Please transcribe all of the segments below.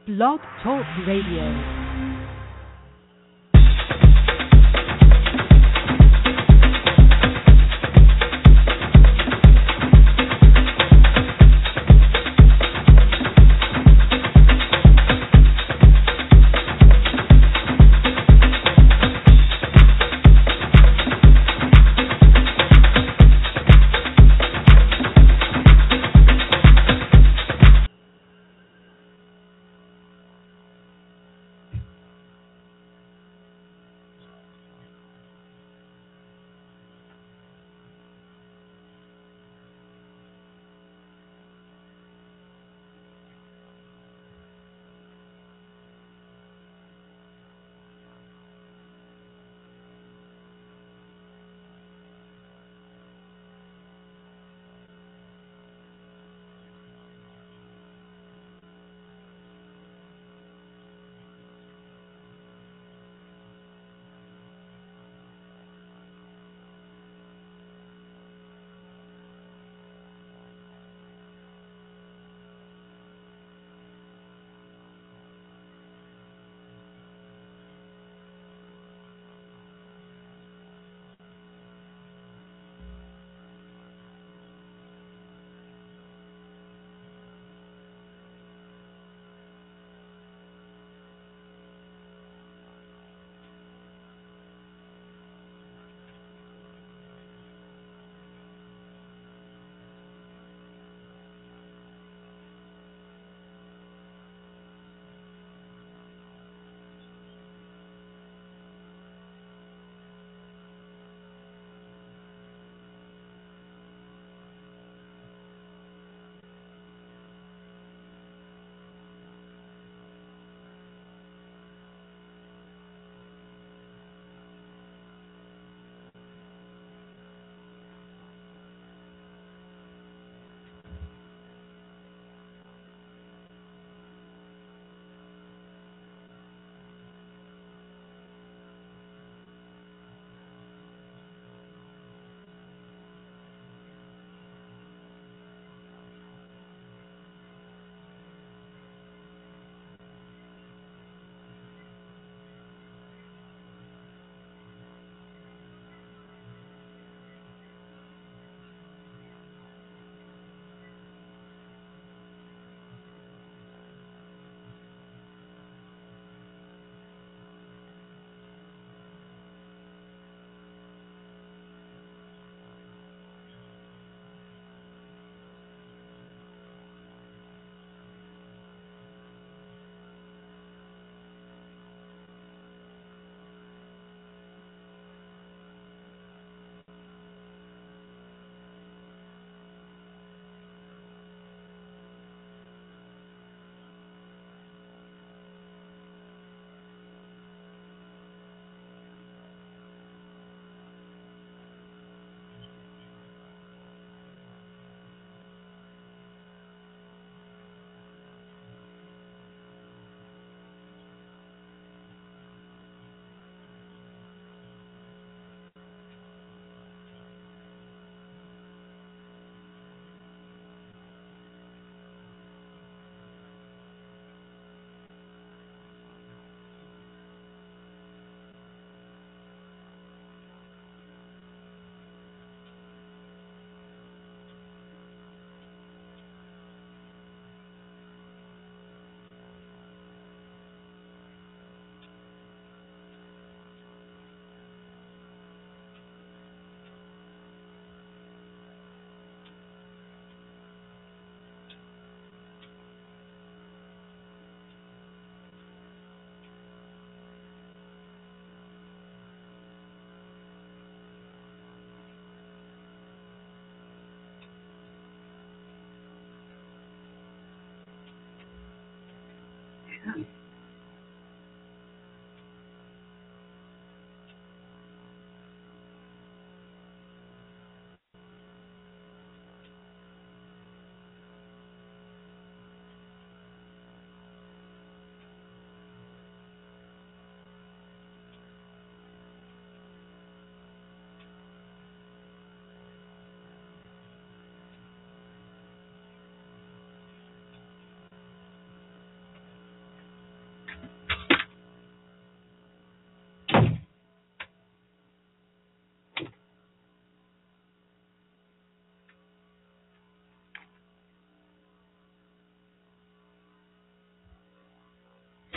Blog Talk Radio.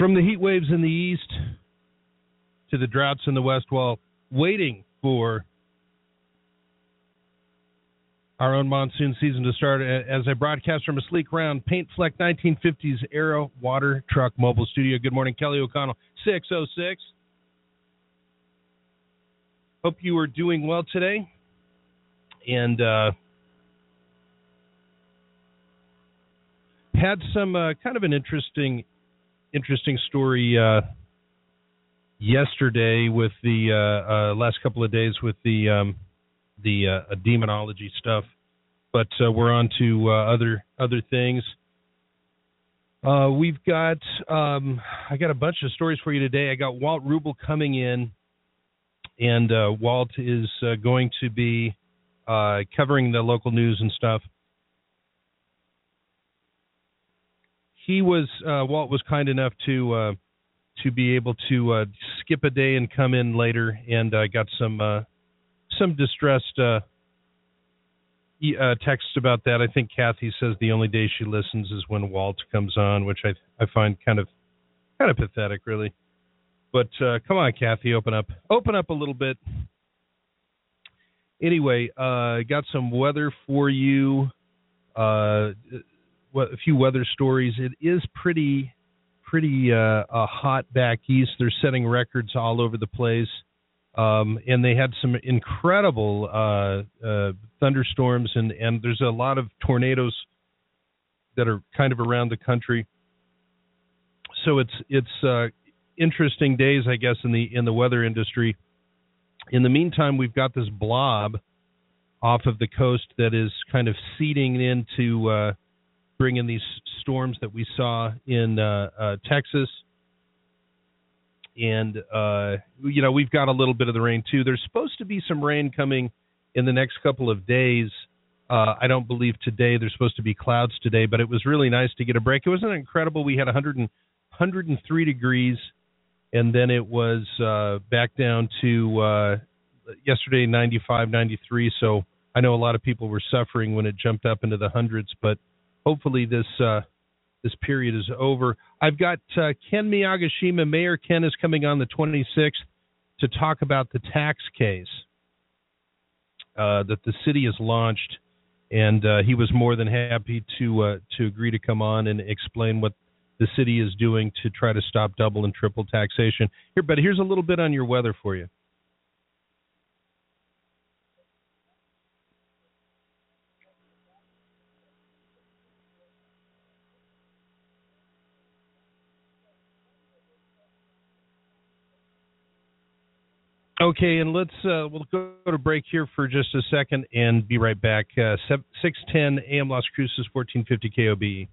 From the heat waves in the east to the droughts in the west, while waiting for our own monsoon season to start, as I broadcast from a sleek, round, paint-flecked 1950s Aero Water Truck Mobile Studio. Good morning, Kelly O'Connell, 606. Hope you are doing well today. And had some kind of an interesting story yesterday with the last couple of days with the demonology stuff, but we're on to other things. We've got I got a bunch of stories for you today. I got Walt Rubel coming in, and Walt is going to be covering the local news and stuff. Walt was kind enough to be able to skip a day and come in later, and I got some distressed texts about that. I think Kathy says the only day she listens is when Walt comes on, which I find kind of pathetic, really. But come on, Kathy, open up a little bit. Anyway, got some weather for you. A few weather stories. It is pretty hot back east. They're setting records all over the place, and they had some incredible thunderstorms, and there's a lot of tornadoes that are kind of around the country. So it's interesting days, I guess, in the weather industry. In the meantime, we've got this blob off of the coast that is kind of seeding into bring in these storms that we saw in Texas. And, we've got a little bit of the rain, too. There's supposed to be some rain coming in the next couple of days. I don't believe today. There's supposed to be clouds today, but it was really nice to get a break. It wasn't incredible. We had 103 degrees, and then it was back down to yesterday 95, 93. So I know a lot of people were suffering when it jumped up into the hundreds, but hopefully this period is over. I've got Ken Miyagishima. Mayor Ken is coming on the 26th to talk about the tax case that the city has launched, and he was more than happy to agree to come on and explain what the city is doing to try to stop double and triple taxation. But here's a little bit on your weather for you. Okay, and we'll go to break here for just a second and be right back. 610 AM Las Cruces, 1450 KOBE.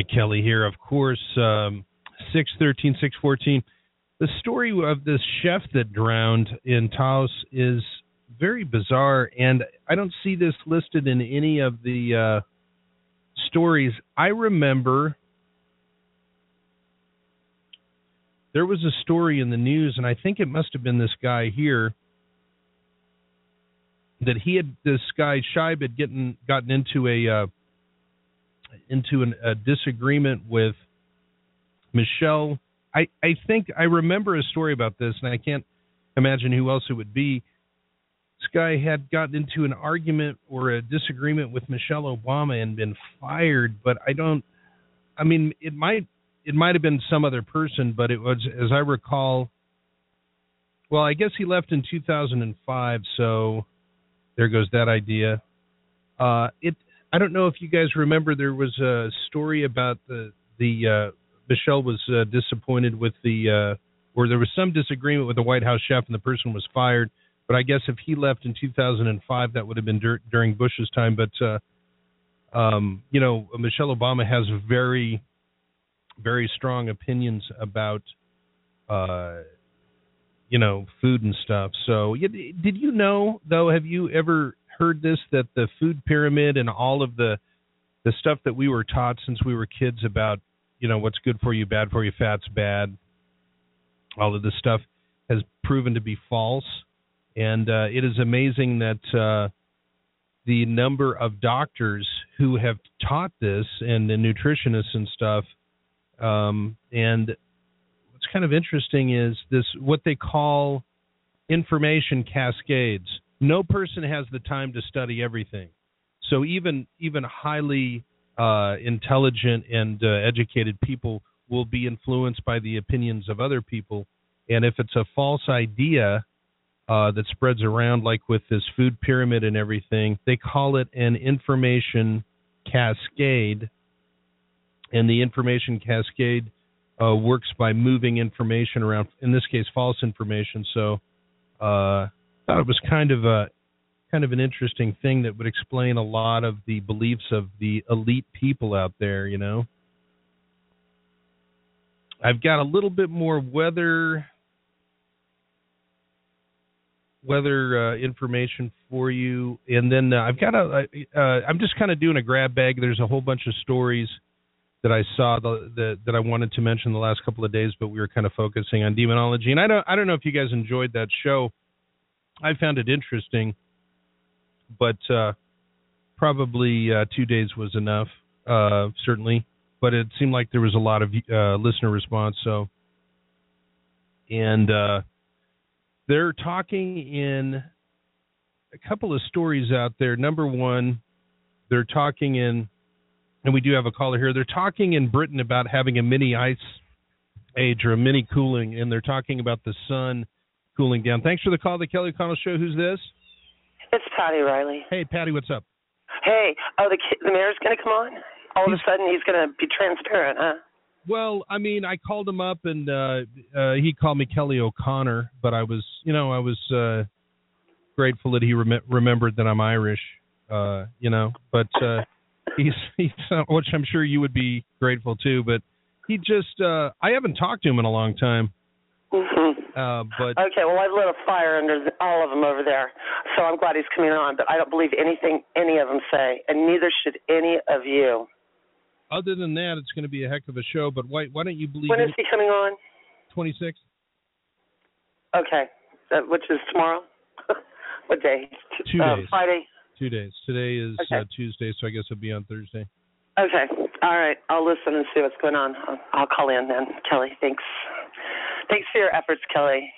Kelly here, of course. 613, 614. The story of this chef that drowned in Taos is very bizarre, and I don't see this listed in any of the stories. I remember there was a story in the news, and I think it must have been this guy here, that this guy Scheib had gotten into a disagreement with Michelle. I think I remember a story about this, and I can't imagine who else it would be. This guy had gotten into an argument or a disagreement with Michelle Obama and been fired, but it might have been some other person, but it was, as I recall, well, I guess he left in 2005, so there goes that idea. I don't know if you guys remember, there was a story about the Michelle was disappointed with or there was some disagreement with the White House chef and the person was fired. But I guess if he left in 2005, that would have been during Bush's time. But, Michelle Obama has very, very strong opinions about, food and stuff. So did you know, though, have you ever heard this, that the food pyramid and all of the stuff that we were taught since we were kids about, what's good for you, bad for you, fat's bad, all of this stuff has proven to be false. And it is amazing that the number of doctors who have taught this and the nutritionists and stuff. And what's kind of interesting is this, what they call information cascades. No person has the time to study everything. So even highly intelligent and educated people will be influenced by the opinions of other people. And if it's a false idea that spreads around, like with this food pyramid and everything, they call it an information cascade. And the information cascade works by moving information around, in this case, false information. So I thought it was kind of an interesting thing that would explain a lot of the beliefs of the elite people out there, I've got a little bit more weather information for you, and then I've got I'm just kind of doing a grab bag. There's a whole bunch of stories that I saw that I wanted to mention the last couple of days, but we were kind of focusing on demonology, and I don't know if you guys enjoyed that show. I found it interesting, but probably 2 days was enough, certainly. But it seemed like there was a lot of listener response. So, and they're talking in a couple of stories out there. Number one, they're talking in, and we do have a caller here, they're talking in Britain about having a mini ice age or a mini cooling, and they're talking about the sun cooling down. Thanks for the call, the Kelly O'Connell Show. Who's this? It's Patty Riley. Hey, Patty, what's up? Hey, the mayor's going to come on? All of a sudden he's going to be transparent, huh? Well, I mean, I called him up, and he called me Kelly O'Connor, but I was grateful that he remembered that I'm Irish, but he's which I'm sure you would be grateful too, but he just, I haven't talked to him in a long time. Mm-hmm. But okay, well, I've lit a fire under all of them over there, so I'm glad he's coming on, but I don't believe anything any of them say, and neither should any of you. Other than that, it's going to be a heck of a show, but why don't you believe... When is he coming on? 26th. Okay, which is tomorrow? What day? 2 days. Friday? 2 days. Today is Tuesday, so I guess it'll be on Thursday. Okay, all right, I'll listen and see what's going on. I'll call in then. Kelly, thanks. Thanks for your efforts, Kelly.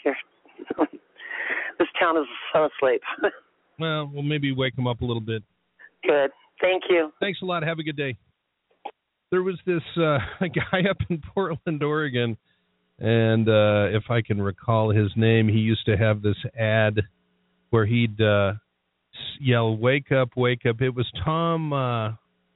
This town is so asleep. Well, maybe wake them up a little bit. Good. Thank you. Thanks a lot. Have a good day. There was this guy up in Portland, Oregon, and if I can recall his name, he used to have this ad where he'd yell, wake up, wake up. It was Tom, I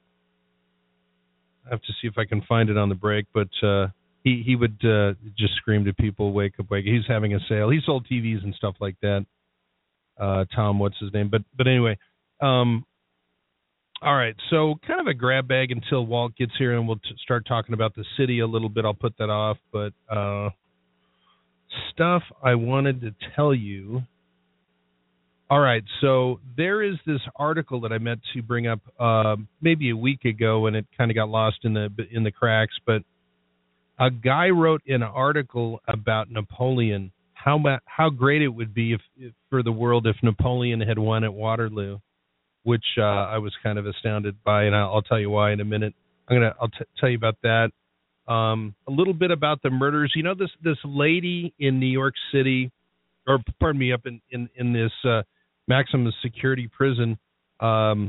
have to see if I can find it on the break, but he would just scream to people, wake up, wake up. He's having a sale. He sold TVs and stuff like that. Tom, what's his name? But anyway, All right, so kind of a grab bag until Walt gets here, and we'll start talking about the city a little bit. I'll put that off, but stuff I wanted to tell you. All right, so there is this article that I meant to bring up maybe a week ago, and it kind of got lost in the cracks. But a guy wrote an article about Napoleon, how great it would be if for the world if Napoleon had won at Waterloo, which I was kind of astounded by, and I'll tell you why in a minute. I'll tell you about that. A little bit about the murders. You know, this lady in New York City, or pardon me, up in this maximum security prison. Her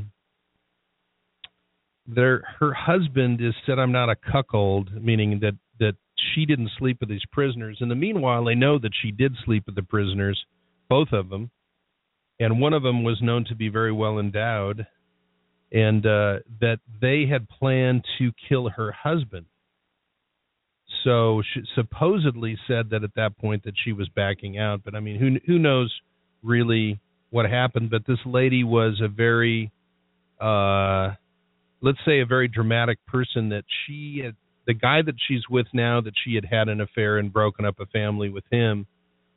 husband is said, I'm not a cuckold, meaning that she didn't sleep with these prisoners. In the meanwhile, they know that she did sleep with the prisoners, both of them, and one of them was known to be very well endowed, and that they had planned to kill her husband. So she supposedly said that at that point that she was backing out, but I mean, who knows really what happened? But this lady was a very, let's say, a very dramatic person. That the guy that she's with now, that she had an affair and broken up a family with him.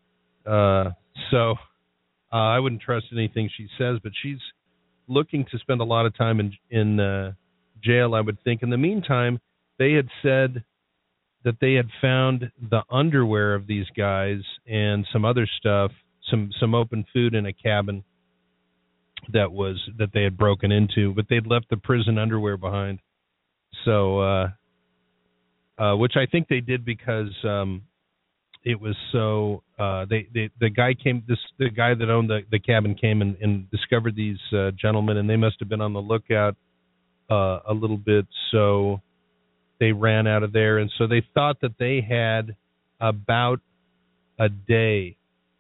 So I wouldn't trust anything she says, but she's looking to spend a lot of time in jail, I would think. In the meantime, they had said that they had found the underwear of these guys and some other stuff, some open food in a cabin that they had broken into, but they'd left the prison underwear behind. So, which I think they did because it was so. The guy that owned the cabin came and discovered these gentlemen, and they must have been on the lookout a little bit. So they ran out of there, and so they thought that they had about a day.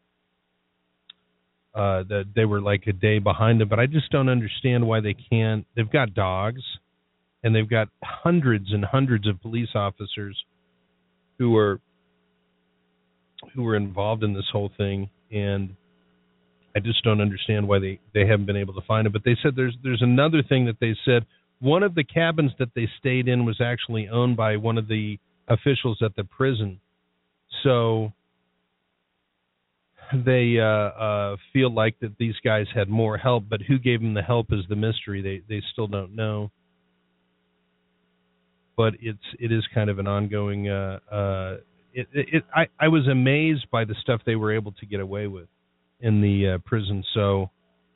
That they were like a day behind them, but I just don't understand why they can't. They've got dogs, and they've got hundreds and hundreds of police officers who are involved in this whole thing, and I just don't understand why they haven't been able to find it. But they said there's another thing that they said. One of the cabins that they stayed in was actually owned by one of the officials at the prison. So they feel like that these guys had more help, but who gave them the help is the mystery. They still don't know. But it is kind of an ongoing. I was amazed by the stuff they were able to get away with in the prison. So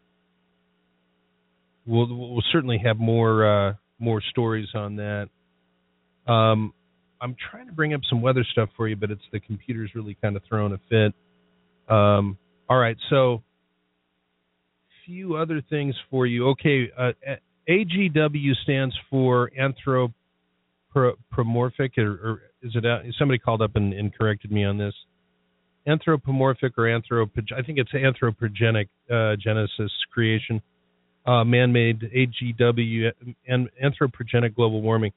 we'll certainly have more stories on that. I'm trying to bring up some weather stuff for you, but the computer's really kind of throwing a fit. All right, so few other things for you. Okay, AGW stands for anthropomorphic, or is it? Somebody called up and corrected me on this. Anthropomorphic or I think it's anthropogenic genesis creation. Man-made, AGW, and anthropogenic global warming.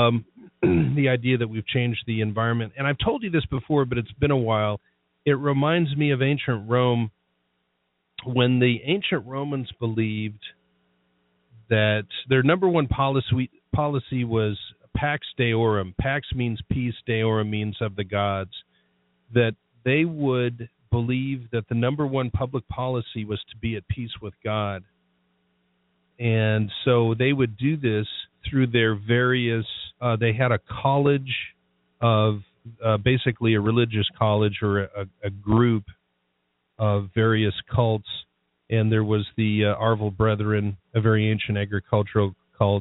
The idea that we've changed the environment. And I've told you this before, but it's been a while. It reminds me of ancient Rome, when the ancient Romans believed that their number one policy was Pax Deorum. Pax means peace, Deorum means of the gods. That they would believe that the number one public policy was to be at peace with God. And so they would do this through their various, they had a college of, basically a religious college or a group of various cults. And there was the Arval Brethren, a very ancient agricultural cult,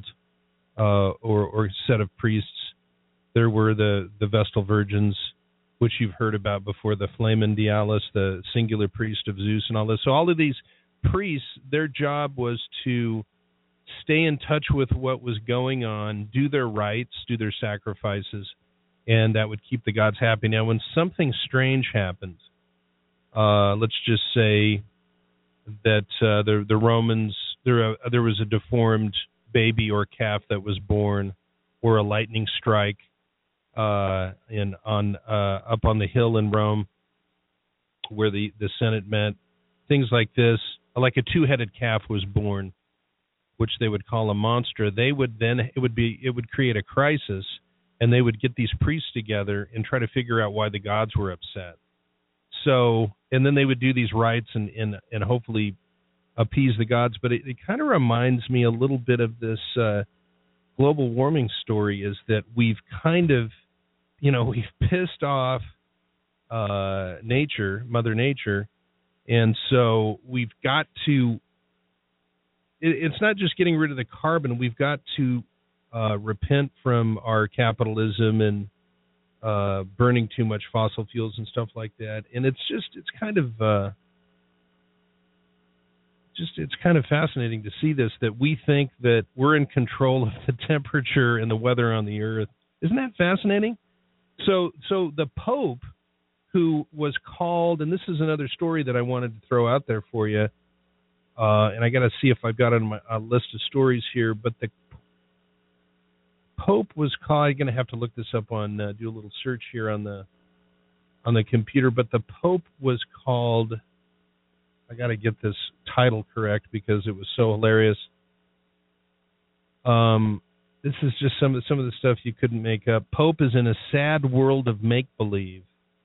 or set of priests. There were the Vestal Virgins, which you've heard about before, the Flamen Dialis, the singular priest of Zeus and all this. So all of these priests, their job was to stay in touch with what was going on, do their rites, do their sacrifices, and that would keep the gods happy. Now, when something strange happened, let's just say that the Romans, there was a deformed baby or calf that was born, or a lightning strike up on the hill in Rome where the Senate met, things like this, like a two-headed calf was born. which they would call a monster, it would create a crisis, and they would get these priests together and try to figure out why the gods were upset. So, and then they would do these rites and hopefully appease the gods. But it kind of reminds me a little bit of this global warming story, is that we've kind of, we've pissed off nature, Mother Nature, and so we've got to, it's not just getting rid of the carbon, we've got to repent from our capitalism and burning too much fossil fuels and stuff like that. And it's kind of fascinating to see this, that we think that we're in control of the temperature and the weather on the earth. Isn't that fascinating? So the Pope, who was called, and this is another story that I wanted to throw out there for you, and I got to see if I've got it on my list of stories here, but the Pope was called, I'm going to have to look this up on, do a little search here on the computer, but the Pope was called, I got to get this title correct because it was so hilarious. This is just some of the stuff you couldn't make up. Pope is in a sad world of make-believe.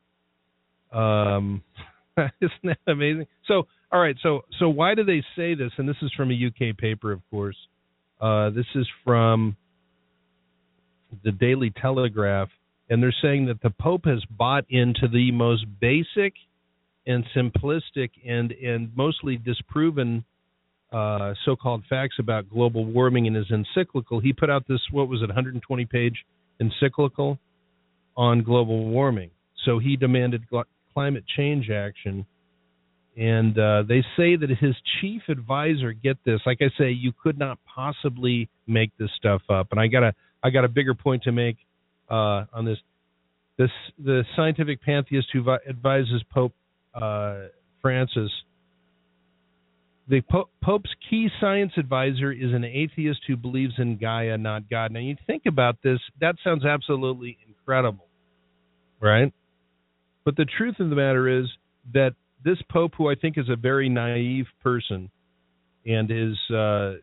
Isn't that amazing? So, all right, so why do they say this? And this is from a UK paper, of course. This is from the Daily Telegraph, and they're saying that the Pope has bought into the most basic and simplistic and mostly disproven so-called facts about global warming in his encyclical. He put out this, 120-page encyclical on global warming. So he demanded climate change action. And they say that his chief advisor, get this, like I say, you could not possibly make this stuff up. And I got a bigger point to make on this. The scientific pantheist who advises Pope Francis, the Pope's key science advisor is an atheist who believes in Gaia, not God. Now, you think about this, that sounds absolutely incredible, right? But the truth of the matter is that this Pope, who I think is a very naive person, and is, the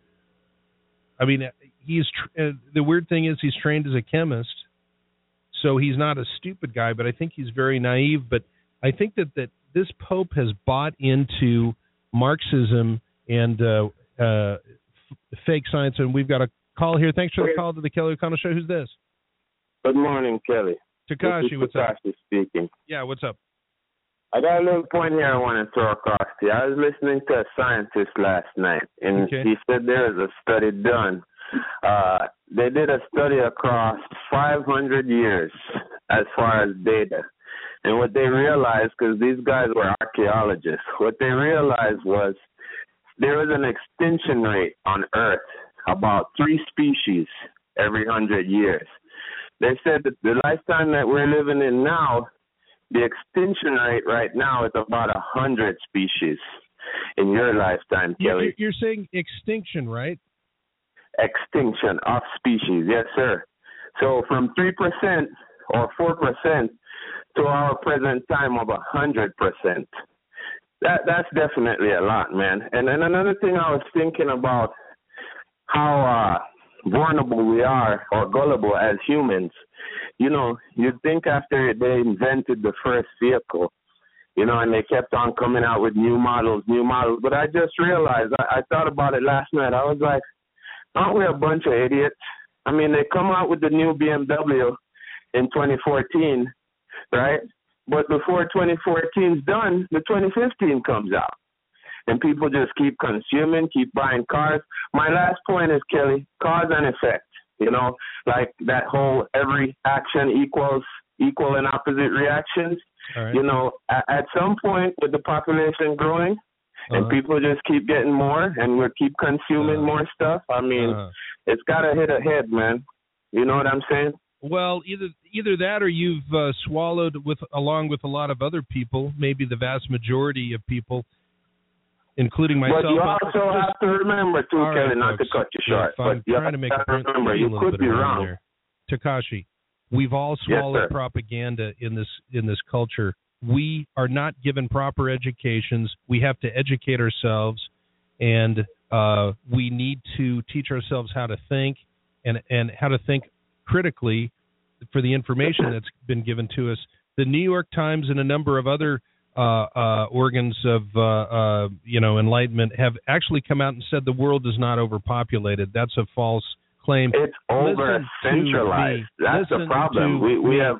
weird thing is he's trained as a chemist, so he's not a stupid guy, but I think he's very naive. But I think that this Pope has bought into Marxism and fake science, and we've got a call here. Thanks for the call to the Kelly O'Connell Show. Who's this? Good morning, Kelly. Takashi, what's up? Takashi speaking. Yeah, what's up? I got a little point here I want to throw across to you. I was listening to a scientist last night, and he said there is a study done. They did a study across 500 years as far as data. And what they realized, because these guys were archaeologists, what they realized was there was an extinction rate on Earth, about 3 species every 100 years. They said that the lifetime that we're living in now, the extinction rate right now is about 100 species in your lifetime, Kelly. You're saying extinction, right? Extinction of species, yes, sir. So from 3% or 4% to our present time of 100%. That's definitely a lot, man. And then another thing I was thinking about, how vulnerable we are, or gullible as humans. You'd think after they invented the first vehicle, and they kept on coming out with new models. But I just realized, I thought about it last night. I was like, aren't we a bunch of idiots? I mean, they come out with the new BMW in 2014, right? But before 2014's done, the 2015 comes out. And people just keep consuming, keep buying cars. My last point is, Kelly, cause and effect. Like that whole every action equals equal and opposite reactions. Right. At some point with the population growing, and people just keep getting more, and we'll keep consuming more stuff. I mean, it's got to hit a head, man. You know what I'm saying? Well, either that, or you've swallowed along with a lot of other people, maybe the vast majority of people, including myself. But you also have to remember, too, Kelly, not to cut you short. I'm trying to make a point. Remember, you could be wrong there. Takashi, we've all swallowed propaganda in this culture. We are not given proper educations. We have to educate ourselves, and We need to teach ourselves how to think and how to think critically for the information that's been given to us. The New York Times and a number of other organs of enlightenment have actually come out and said the world is not overpopulated. That's a false claim. It's over-centralized. That's the problem. We have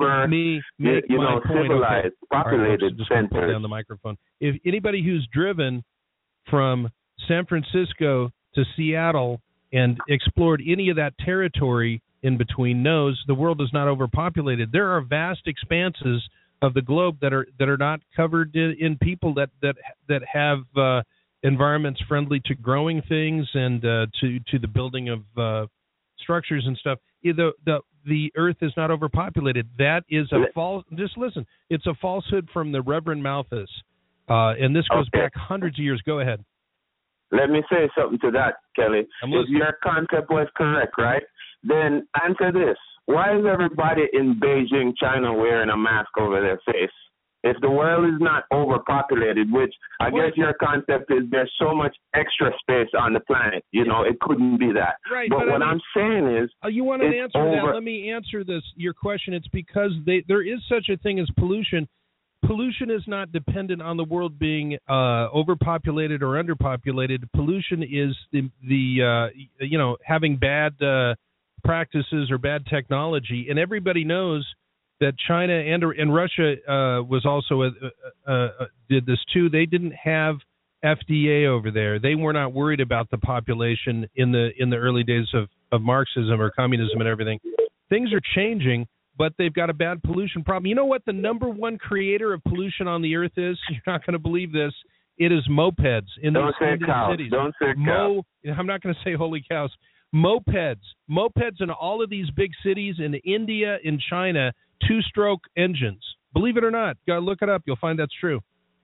civilized, populated centers. Pull down the microphone. If anybody who's driven from San Francisco to Seattle and explored any of that territory in between knows the world is not overpopulated. There are vast expanses of the globe that are not covered in people that have environments friendly to growing things and to the building of structures and stuff. The Earth is not overpopulated. That is a false. Just listen. It's a falsehood from the Reverend Malthus, and this goes back hundreds of years. Go ahead. Let me say something to that, Kelly. If your concept was correct, right? Then answer this. Why is everybody in Beijing, China, wearing a mask over their face? If the world is not overpopulated, which I guess your concept is there's so much extra space on the planet, it couldn't be that. Right, but what I'm saying is... you want an answer to that? Let me answer your question. It's because there is such a thing as pollution. Pollution is not dependent on the world being overpopulated or underpopulated. Pollution is the having bad practices or bad technology, and everybody knows that China and Russia was also did this too. They didn't have FDA over there. They were not worried about the population in the early days of Marxism or communism and everything. Things are changing, but they've got a bad pollution problem. You know what the number one creator of pollution on the earth is? You're not going to believe this. It is mopeds in these cities. Don't say cows. I'm not going to say holy cows. Mopeds in all of these big cities in India, in China, 2-stroke engines. Believe it or not, go look it up. You'll find that's true.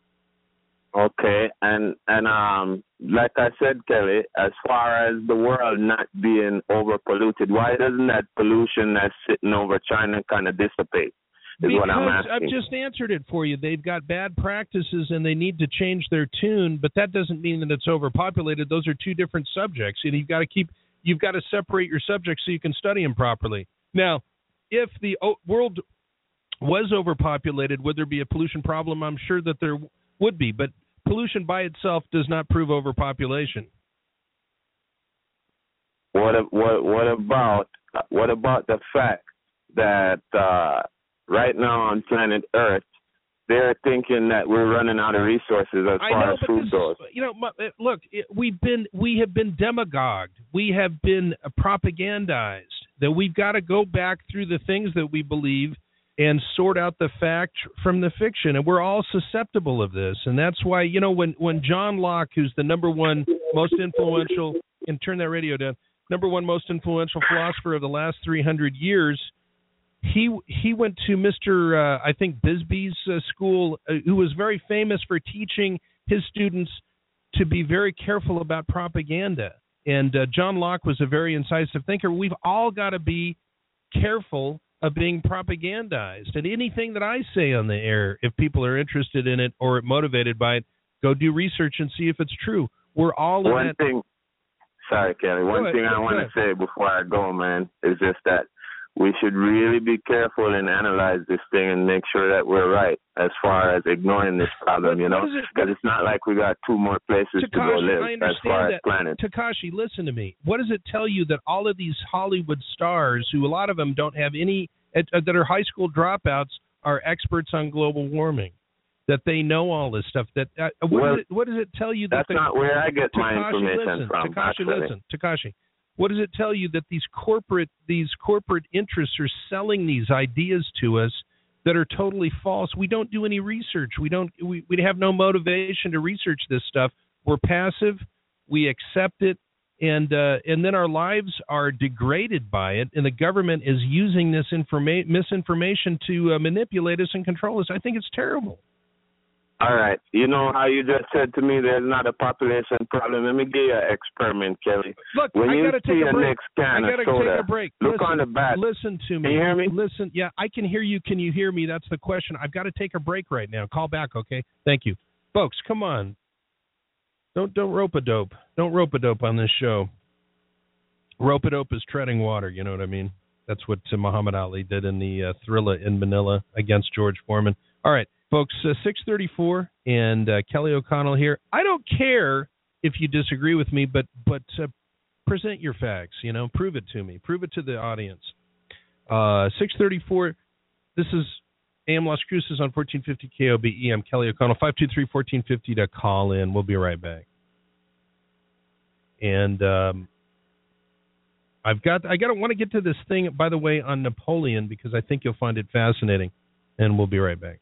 Okay, and like I said, Kelly, as far as the world not being overpolluted, why doesn't that pollution that's sitting over China kind of dissipate? What I'm asking. I've just answered it for you. They've got bad practices and they need to change their tune, but that doesn't mean that it's overpopulated. Those are two different subjects, and you've got to separate your subjects so you can study them properly. Now, if the world was overpopulated, would there be a pollution problem? I'm sure that there would be, but pollution by itself does not prove overpopulation. What about the fact that right now on planet Earth, they're thinking that we're running out of resources as far as food goes. Look, we have been demagogued. We have been propagandized. That we've got to go back through the things that we believe and sort out the fact from the fiction. And we're all susceptible of this. And that's why, when John Locke, who's the number one most influential, and turn that radio down, number one most influential philosopher of the last 300 years, he went to Mr. I think Bisbee's school, who was very famous for teaching his students to be very careful about propaganda. And John Locke was a very incisive thinker. We've all got to be careful of being propagandized. And anything that I say on the air, if people are interested in it or motivated by it, go do research and see if it's true. We're all One thing I want to say before I go, man, is just that we should really be careful and analyze this thing and make sure that we're right as far as ignoring this problem, because it's not like we got two more places to go live as far as planets. Takashi, listen to me. What does it tell you that all of these Hollywood stars, who a lot of them don't have any, that are high school dropouts, are experts on global warming? That they know all this stuff. What does it tell you? That's not where I get my information from. Takashi. What does it tell you that these corporate interests are selling these ideas to us that are totally false? We don't do any research. We have no motivation to research this stuff. We're passive. We accept it, and then our lives are degraded by it. And the government is using this misinformation to manipulate us and control us. I think it's terrible. All right. You know how you just said to me there's not a population problem? Let me give you an experiment, Kelly. Look, when I got to take a break. Next can I got to take a break. Look on the back. Listen to me. Can you hear me? Listen. Yeah, I can hear you. Can you hear me? That's the question. I've got to take a break right now. Call back, okay? Thank you. Folks, come on. Don't rope-a-dope. Don't rope-a-dope on this show. Rope-a-dope is treading water, you know what I mean? That's what Muhammad Ali did in the Thrilla in Manila against George Foreman. All right, folks, 6:34, and Kelly O'Connell here. I don't care if you disagree with me, but present your facts, you know, prove it to me. Prove it to the audience. 6:34, this is AM Las Cruces on 1450 KOBE. I'm Kelly O'Connell, 523-1450 to call in. We'll be right back. And I want to get to this thing, by the way, on Napoleon, because I think you'll find it fascinating, and we'll be right back.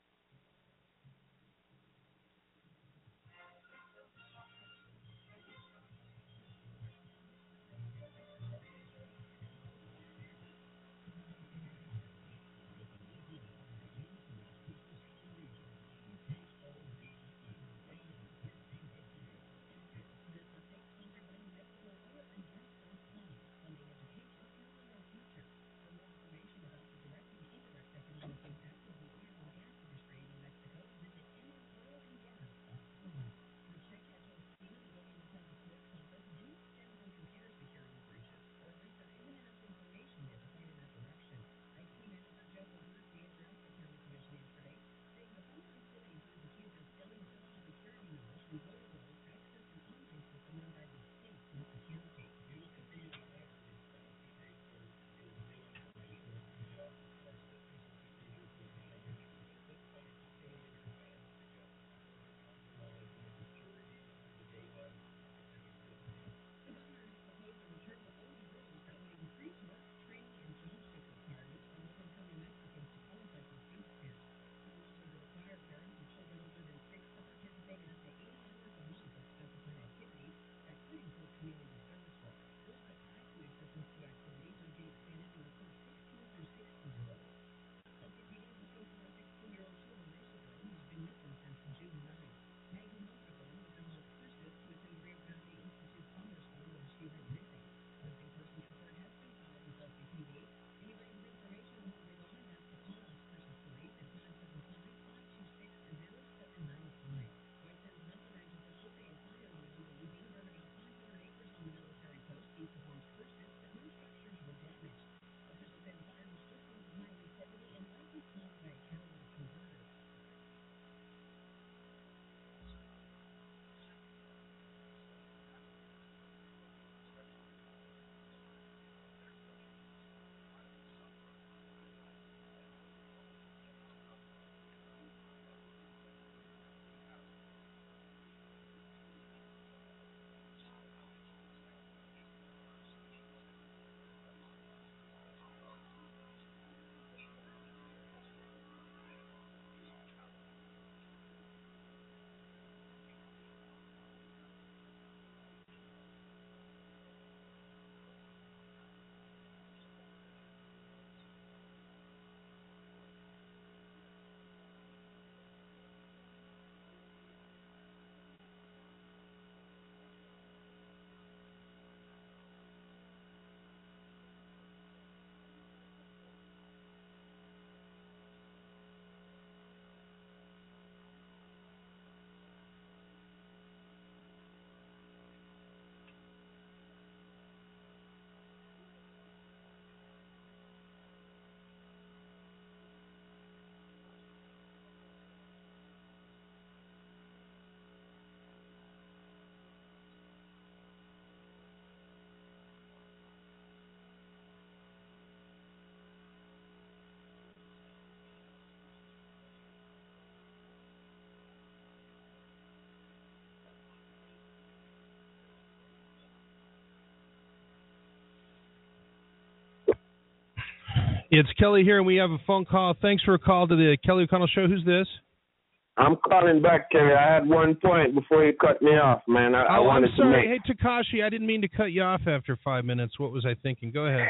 It's Kelly here, and we have a phone call. Thanks for a call to the Kelly O'Connell Show. Who's this? I'm calling back, Kelly. I had one point before you cut me off, man. I wanted I'm sorry. to make... Hey, Takashi, I didn't mean to cut you off after 5 minutes. What was I thinking? Go ahead.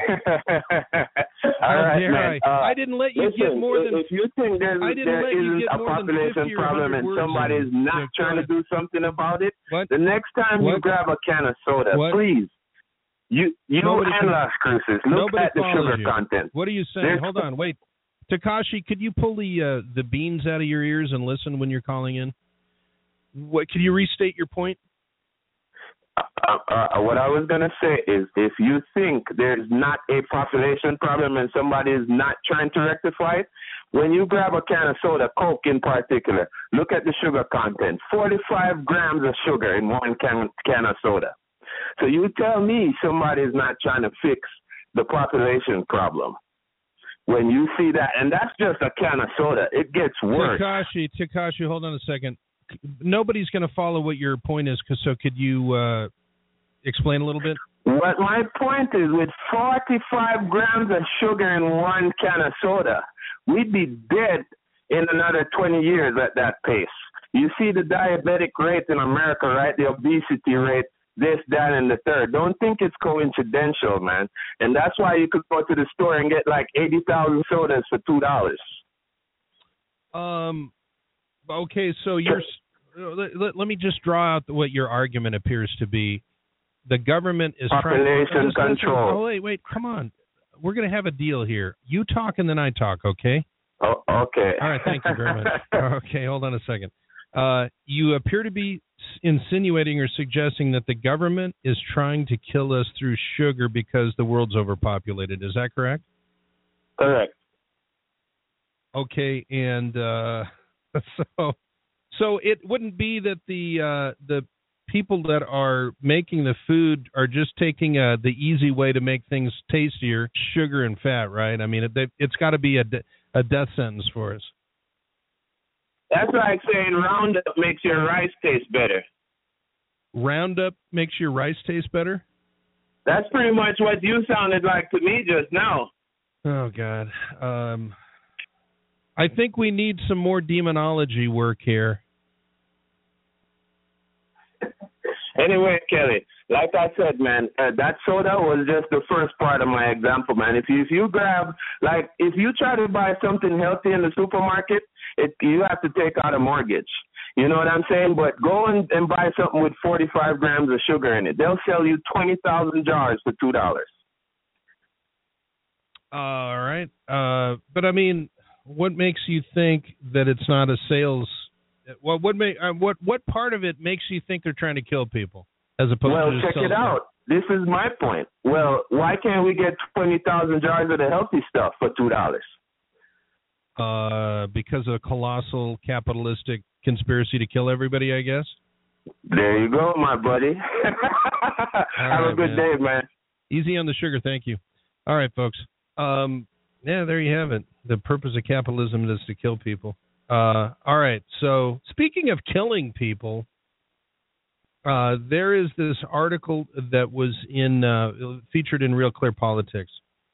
All right, man. I didn't let you get more than... If you think there isn't a population problem and somebody's not trying to do something about it, the next time you grab a can of soda, please, you and Las Cruces, look at the sugar content. What are you saying? Hold on, wait. Takashi, could you pull the beans out of your ears and listen when you're calling in? What? Could you restate your point? What I was going to say is, if you think there's not a population problem and somebody is not trying to rectify it, when you grab a can of soda, Coke in particular, look at the sugar content. 45 grams of sugar in one can of soda. So you tell me somebody is not trying to fix the population problem. When you see that, and that's just a can of soda, it gets worse. Takashi, hold on a second. Nobody's going to follow what your point is, so could you explain a little bit? What my point is, with 45 grams of sugar in one can of soda, we'd be dead in another 20 years at that pace. You see the diabetic rate in America, right? The obesity rate, this, that, and the third. Don't think it's coincidental, man. And that's why you could go to the store and get like 80,000 sodas for $2. Okay, so let me just draw out what your argument appears to be. The government is population control. Oh, wait, come on. We're going to have a deal here. You talk and then I talk, okay? Oh, okay. All right, thank you very much. Okay, hold on a second. You appear to be insinuating or suggesting that the government is trying to kill us through sugar because the world's overpopulated. Is that correct? Correct. Okay, and so it wouldn't be that the people that are making the food are just taking the easy way to make things tastier, sugar and fat, right? I mean, it's got to be a death sentence for us. That's like saying Roundup makes your rice taste better. Roundup makes your rice taste better? That's pretty much what you sounded like to me just now. Oh, God. I think we need some more demonology work here. Anyway, Kelly, like I said, man, that soda was just the first part of my example, man. If you grab, like, if you try to buy something healthy in the supermarket, you have to take out a mortgage. You know what I'm saying? But go and buy something with 45 grams of sugar in it. They'll sell you 20,000 jars for $2. All right. But, I mean, what makes you think that it's not a sales? What part of it makes you think they're trying to kill people as opposed to just check it out. This is my point. Well, why can't we get 20,000 jars of the healthy stuff for $2? Because of a colossal capitalistic conspiracy to kill everybody, I guess. There you go, my buddy. Have a good day, man. Easy on the sugar, thank you. All right, folks. Yeah, there you have it. The purpose of capitalism is to kill people. All right, so speaking of killing people, there is this article that was featured in Real Clear Politics.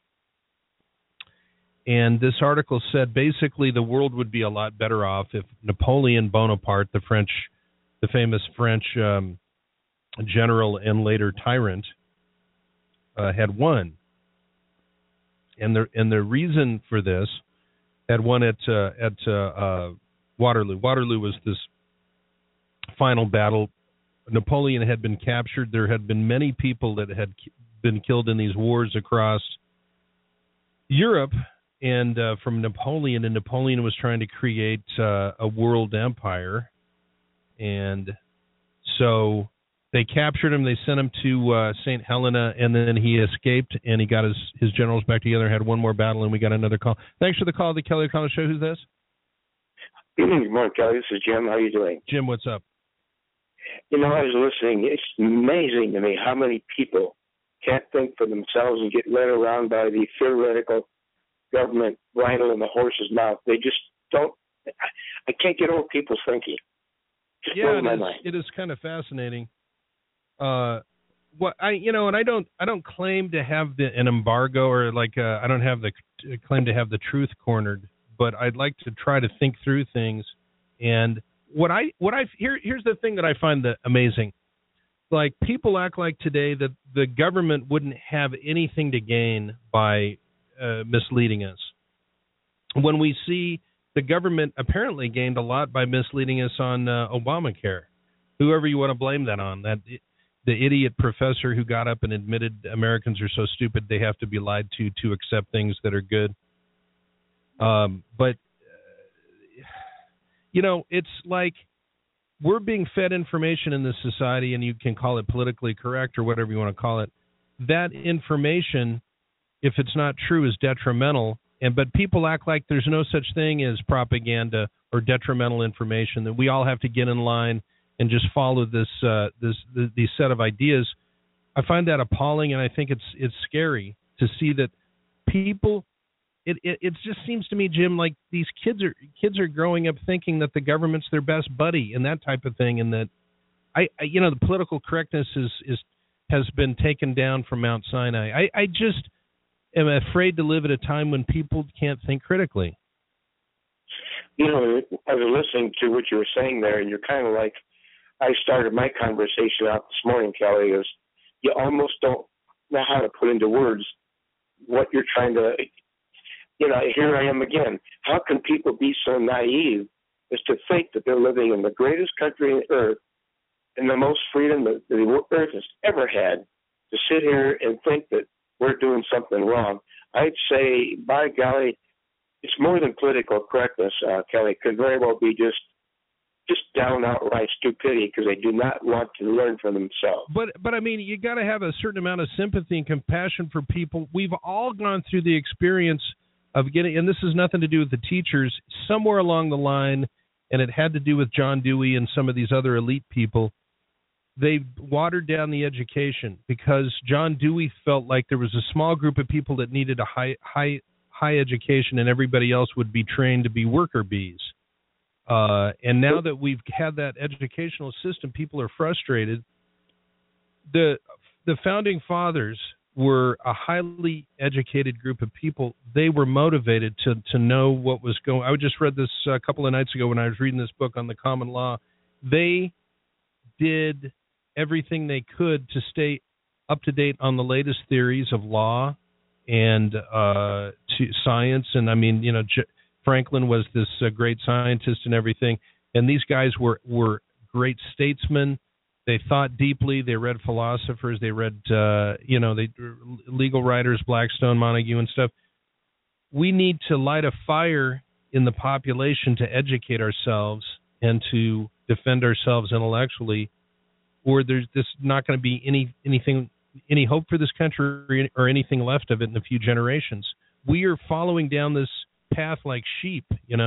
And this article said basically the world would be a lot better off if Napoleon Bonaparte, the famous French general and later tyrant, had won. And the reason for this had won at Waterloo. Waterloo was this final battle. Napoleon had been captured. There had been many people that had been killed in these wars across Europe, and from Napoleon. And Napoleon was trying to create a world empire, and so they captured him. They sent him to St. Helena, and then he escaped, and he got his generals back together, had one more battle, and we got another call. Thanks for the call, the Kelly O'Connell Show. Who's this? Good morning, Kelly. This is Jim. How are you doing? Jim, what's up? You know, I was listening. It's amazing to me how many people can't think for themselves and get led around by the theoretical government bridle in the horse's mouth. They just don't. I can't get over people's thinking. Just blows my mind. It is kind of fascinating. And I don't claim to have an embargo, or I don't have the claim to have the truth cornered, but I'd like to try to think through things. And here's the thing that I find amazing. Like, people act like today that the government wouldn't have anything to gain by misleading us, when we see the government apparently gained a lot by misleading us on Obamacare. Whoever you want to blame that on, the idiot professor who got up and admitted Americans are so stupid they have to be lied to accept things that are good. But it's like we're being fed information in this society, and you can call it politically correct or whatever you want to call it. That information, if it's not true, is detrimental. But people act like there's no such thing as propaganda or detrimental information, that we all have to get in line and just follow these set of ideas. I find that appalling, and I think it's scary to see that people. It just seems to me, Jim, like these kids are growing up thinking that the government's their best buddy and that type of thing, and that the political correctness has been taken down from Mount Sinai. I just am afraid to live at a time when people can't think critically. I was listening to what you were saying there, and you're kind of like I started my conversation out this morning, Kelly, is you almost don't know how to put into words what you're trying to. Here I am again. How can people be so naive as to think that they're living in the greatest country on earth and the most freedom that the earth has ever had, to sit here and think that we're doing something wrong? I'd say, by golly, it's more than political correctness, Kelly. It could very well be just down outright stupidity because they do not want to learn for themselves. But I mean, you got to have a certain amount of sympathy and compassion for people. We've all gone through the experience of getting, and this has nothing to do with the teachers, somewhere along the line, and it had to do with John Dewey and some of these other elite people. They watered down the education because John Dewey felt like there was a small group of people that needed a high education, and everybody else would be trained to be worker bees. And now that we've had that educational system, people are frustrated. The founding fathers were a highly educated group of people. They were motivated to know what was going. I just read this a couple of nights ago when I was reading this book on the common law. They did everything they could to stay up to date on the latest theories of law and to science. And I mean, Franklin was this great scientist and everything. And these guys were great statesmen. They thought deeply. They read philosophers. They read, legal writers, Blackstone, Montague, and stuff. We need to light a fire in the population to educate ourselves and to defend ourselves intellectually, or there's not going to be any hope for this country or anything left of it in a few generations. We are following down this path like sheep,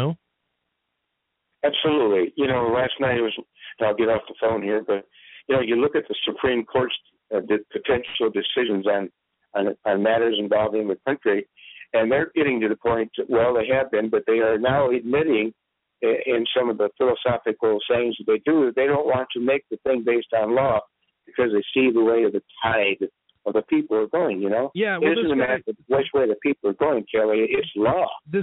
Absolutely. Last night I'll get off the phone here, but you look at the Supreme Court's potential decisions on matters involving the country, and they're getting to the point that, well, they have been, but they are now admitting in some of the philosophical sayings that they do, that they don't want to make the thing based on law because they see the way of the tide of the people are going, Yeah, well, it isn't a matter of which way the people are going, Kelly. It's law. The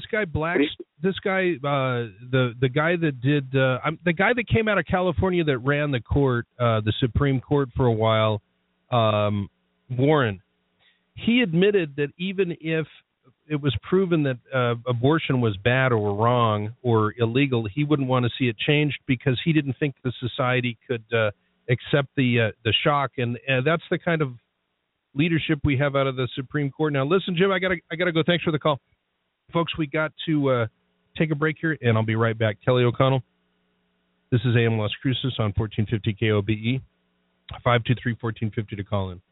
guy that did, the guy that came out of California that ran the court, the Supreme Court for a while, Warren, he admitted that even if it was proven that abortion was bad or wrong or illegal, he wouldn't want to see it changed because he didn't think the society could accept the shock, and that's the kind of leadership we have out of the Supreme Court. Now, listen, Jim, I gotta go. Thanks for the call, folks. We got to take a break here, and I'll be right back. Kelly O'Connell. This is AM Las Cruces on 1450 KOBE. 523-1450 to call in.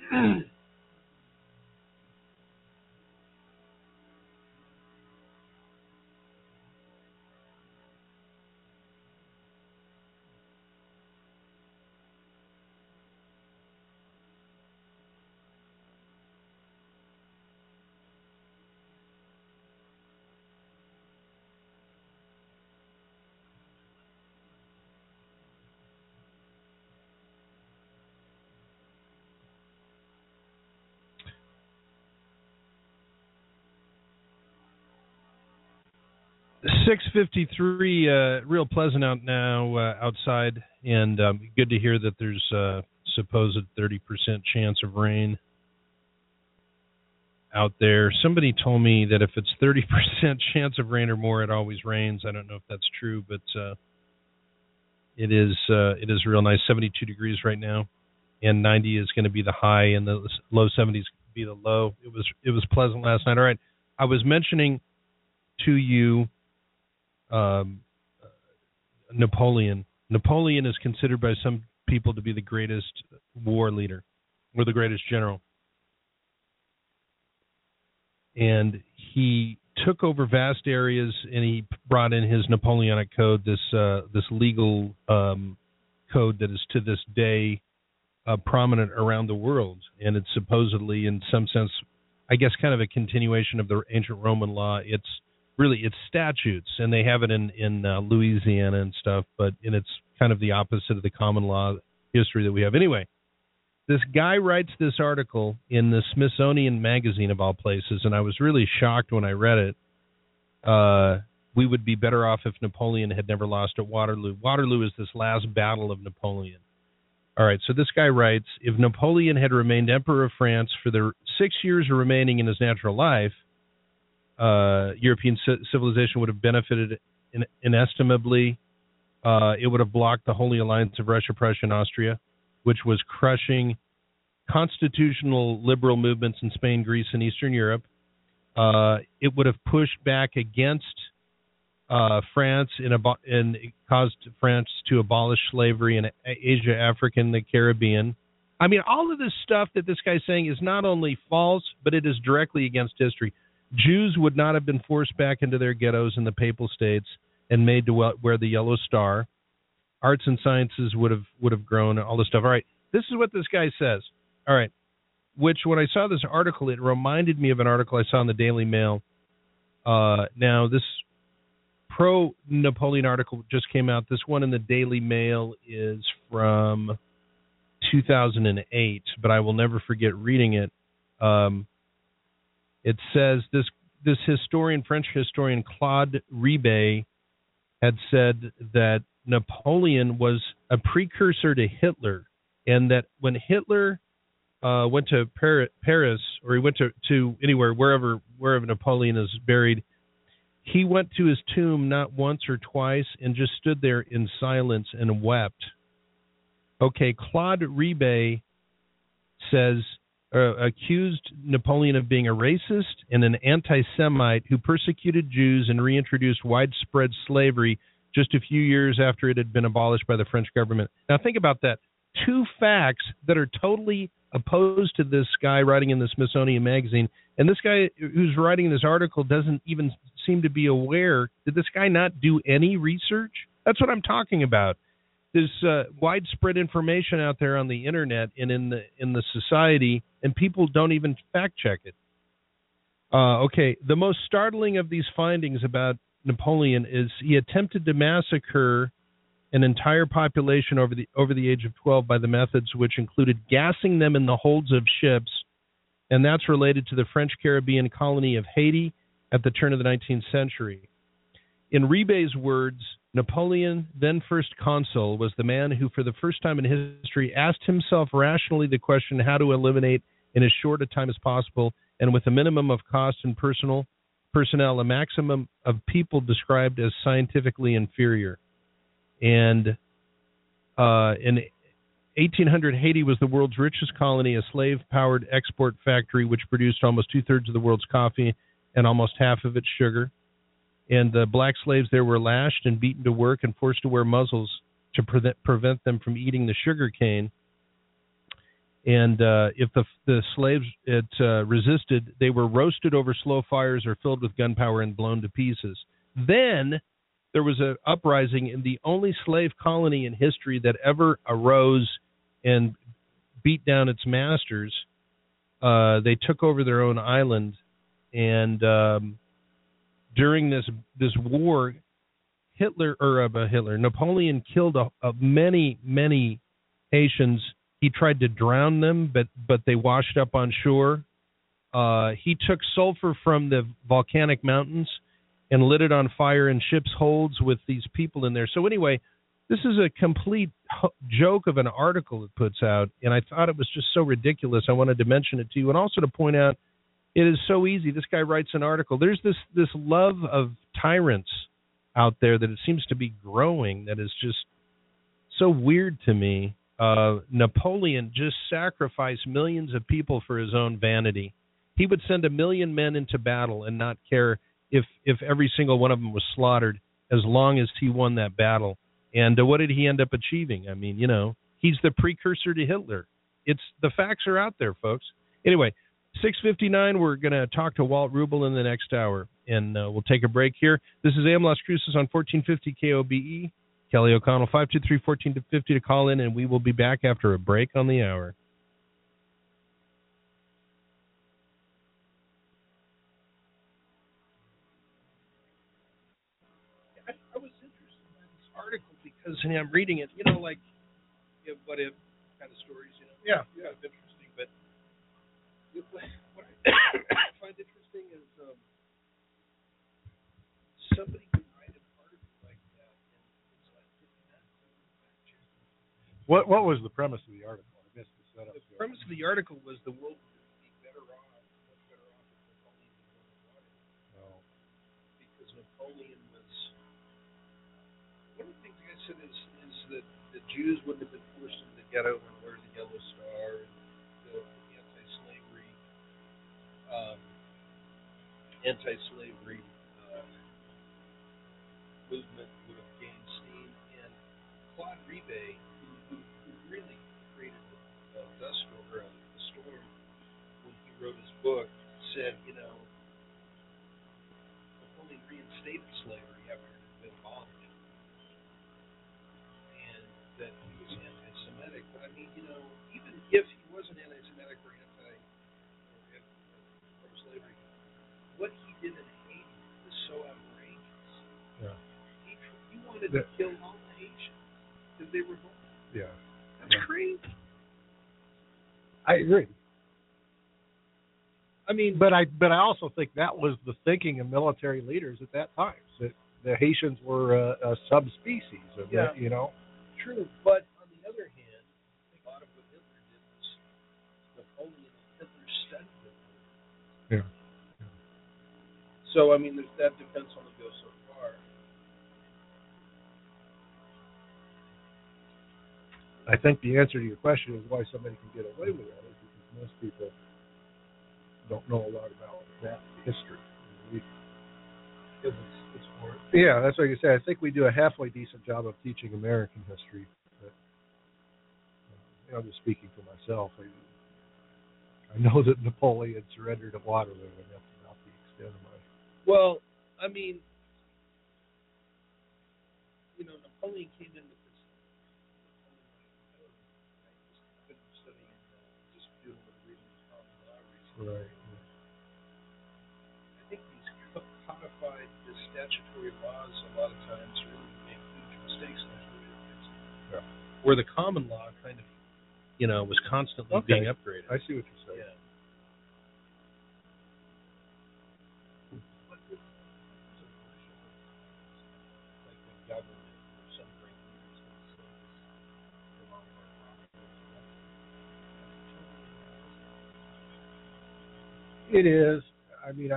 6:53, real pleasant out now outside, and good to hear that there's a supposed 30% chance of rain out there. Somebody told me that if it's 30% chance of rain or more, it always rains. I don't know if that's true, but it is real nice. 72 degrees right now, and 90 is going to be the high, and the low 70s be the low. It was pleasant last night. All right, I was mentioning to you Napoleon. Napoleon is considered by some people to be the greatest war leader or the greatest general. And he took over vast areas, and he brought in his Napoleonic Code, this legal code that is to this day prominent around the world. And it's supposedly, in some sense, I guess, kind of a continuation of the ancient Roman law. It's statutes, and they have it in Louisiana and stuff, and it's kind of the opposite of the common law history that we have. Anyway, this guy writes this article in the Smithsonian Magazine, of all places, and I was really shocked when I read it. We would be better off if Napoleon had never lost at Waterloo. Waterloo is this last battle of Napoleon. All right, so this guy writes, if Napoleon had remained Emperor of France for the 6 years remaining in his natural life, European civilization would have benefited inestimably. It would have blocked the Holy Alliance of Russia, Prussia, and Austria, which was crushing constitutional liberal movements in Spain, Greece, and Eastern Europe. It would have pushed back against France and caused France to abolish slavery in Asia, Africa, and the Caribbean. I mean, all of this stuff that this guy's saying is not only false, but it is directly against history. Jews would not have been forced back into their ghettos in the Papal States and made to wear the yellow star. Arts and sciences would have grown, all this stuff. All right, this is what this guy says. All right, which when I saw this article, it reminded me of an article I saw in the Daily Mail. Now, this pro-Napoleon article just came out. This one in the Daily Mail is from 2008, but I will never forget reading it. It says this French historian Claude Ribet had said that Napoleon was a precursor to Hitler, and that when Hitler went to Paris, or he went to anywhere, wherever Napoleon is buried, he went to his tomb not once or twice and just stood there in silence and wept. Okay, Claude Ribet says, accused Napoleon of being a racist and an anti-Semite who persecuted Jews and reintroduced widespread slavery just a few years after it had been abolished by the French government. Now think about that. Two facts that are totally opposed to this guy writing in the Smithsonian Magazine, and this guy who's writing this article doesn't even seem to be aware. Did this guy not do any research? That's what I'm talking about. There's widespread information out there on the internet and in the society, and people don't even fact check it. Okay, the most startling of these findings about Napoleon is he attempted to massacre an entire population over the age of 12 by the methods which included gassing them in the holds of ships, and that's related to the French Caribbean colony of Haiti at the turn of the 19th century. In Ribet's words, Napoleon, then first consul, was the man who for the first time in history asked himself rationally the question how to eliminate in as short a time as possible and with a minimum of cost and personnel a maximum of people described as scientifically inferior. And in 1800, Haiti was the world's richest colony, a slave-powered export factory which produced almost two-thirds of the world's coffee and almost half of its sugar. And the black slaves there were lashed and beaten to work and forced to wear muzzles to prevent them from eating the sugar cane. And if the slaves resisted, they were roasted over slow fires or filled with gunpowder and blown to pieces. Then there was an uprising in the only slave colony in history that ever arose and beat down its masters. They took over their own island, and during this war, Napoleon killed many Haitians. He tried to drown them, but they washed up on shore. He took sulfur from the volcanic mountains and lit it on fire in ships' holds with these people in there. So anyway, this is a complete joke of an article it puts out, and I thought it was just so ridiculous. I wanted to mention it to you, and also to point out it is so easy. This guy writes an article. There's this love of tyrants out there that it seems to be growing that is just so weird to me. Napoleon just sacrificed millions of people for his own vanity. He would send 1 million men into battle and not care if every single one of them was slaughtered, as long as he won that battle. And what did he end up achieving? I mean, he's the precursor to Hitler. The facts are out there, folks. Anyway, 6:59, we're going to talk to Walt Rubel in the next hour, and we'll take a break here. This is AM Las Cruces on 1450 KOBE. Kelly O'Connell, 523-1450 to call in, and we will be back after a break on the hour. I was interested in this article because I'm reading it, like what if kind of stories, Yeah, it's interesting. But what I find interesting is somebody can write an article like that, and it's like What was the premise of the article? I missed the setup. The premise of the article was the world would be much better off if Napoleon was water. Because Napoleon was. One of the things I said is that the Jews wouldn't have been forced into the ghetto and wear the yellow star, and the anti-slavery movement would have gained steam. And Claude Ribe, who really created the storm when he wrote his book, said, Napoleon reinstated slavery after it had been abolished, and that he was anti-Semitic. But I mean, even if he wasn't anti-Semitic or pro-slavery, what he did in Haiti was so outrageous. Yeah. He wanted to kill all the Haitians because they were born. Yeah. That's crazy. I agree. I mean, but I also think that was the thinking of military leaders at that time. That the Haitians were a subspecies of yeah. True, but on the other hand, I think a lot of what Hitler did was Napoleon and Hitler studied it. Yeah. So I mean, that defense only goes so far. I think the answer to your question is why somebody can get away with that is because most people don't know a lot about that history. Yeah, that's what you say. I think we do a halfway decent job of teaching American history. But, I'm just speaking for myself. I know that Napoleon surrendered at Waterloo, and that's about the extent of my. Well, I mean, Napoleon came in with this. I've been studying, just doing a little reading of common law recently. Right. I think these codified the statutory laws a lot of times really make huge mistakes in that. Where the common law kind of, was constantly being upgraded. I see what you're saying. Yeah. Like the government or some great leaders. It is. I mean,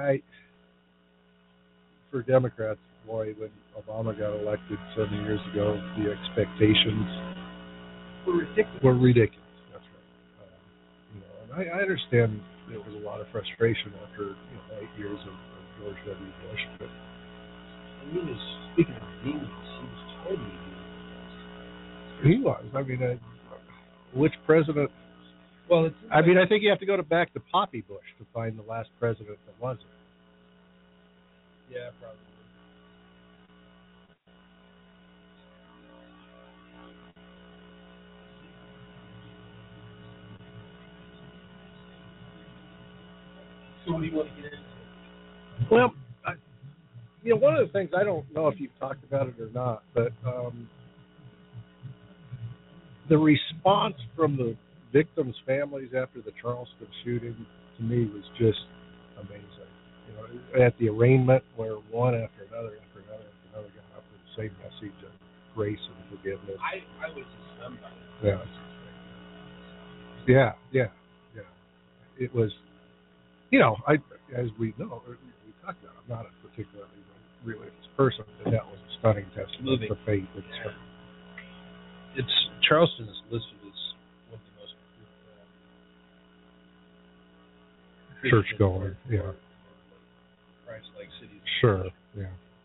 for Democrats, boy, when Obama got elected 7 years ago, the expectations were ridiculous. That's right. And I understand there was a lot of frustration after 8 years of George W. Bush. But he was, speaking of demons, he was totally demon. He was. I mean, which president? Well, I mean, I think you have to go back to Poppy Bush to find the last president that wasn't. Yeah, probably. So what do you want to get into? Well, one of the things, I don't know if you've talked about it or not, but the response from the victims' families after the Charleston shooting, to me, was just amazing. At the arraignment, where one after another got up with the same message of grace and forgiveness. I was stunned by it. Yeah. It was, as we know, we talked about, I'm not a particularly religious person, but that was a stunning testament to faith. It's Charleston is listed as one of the most church-going, Christ-like cities. Sure, yeah.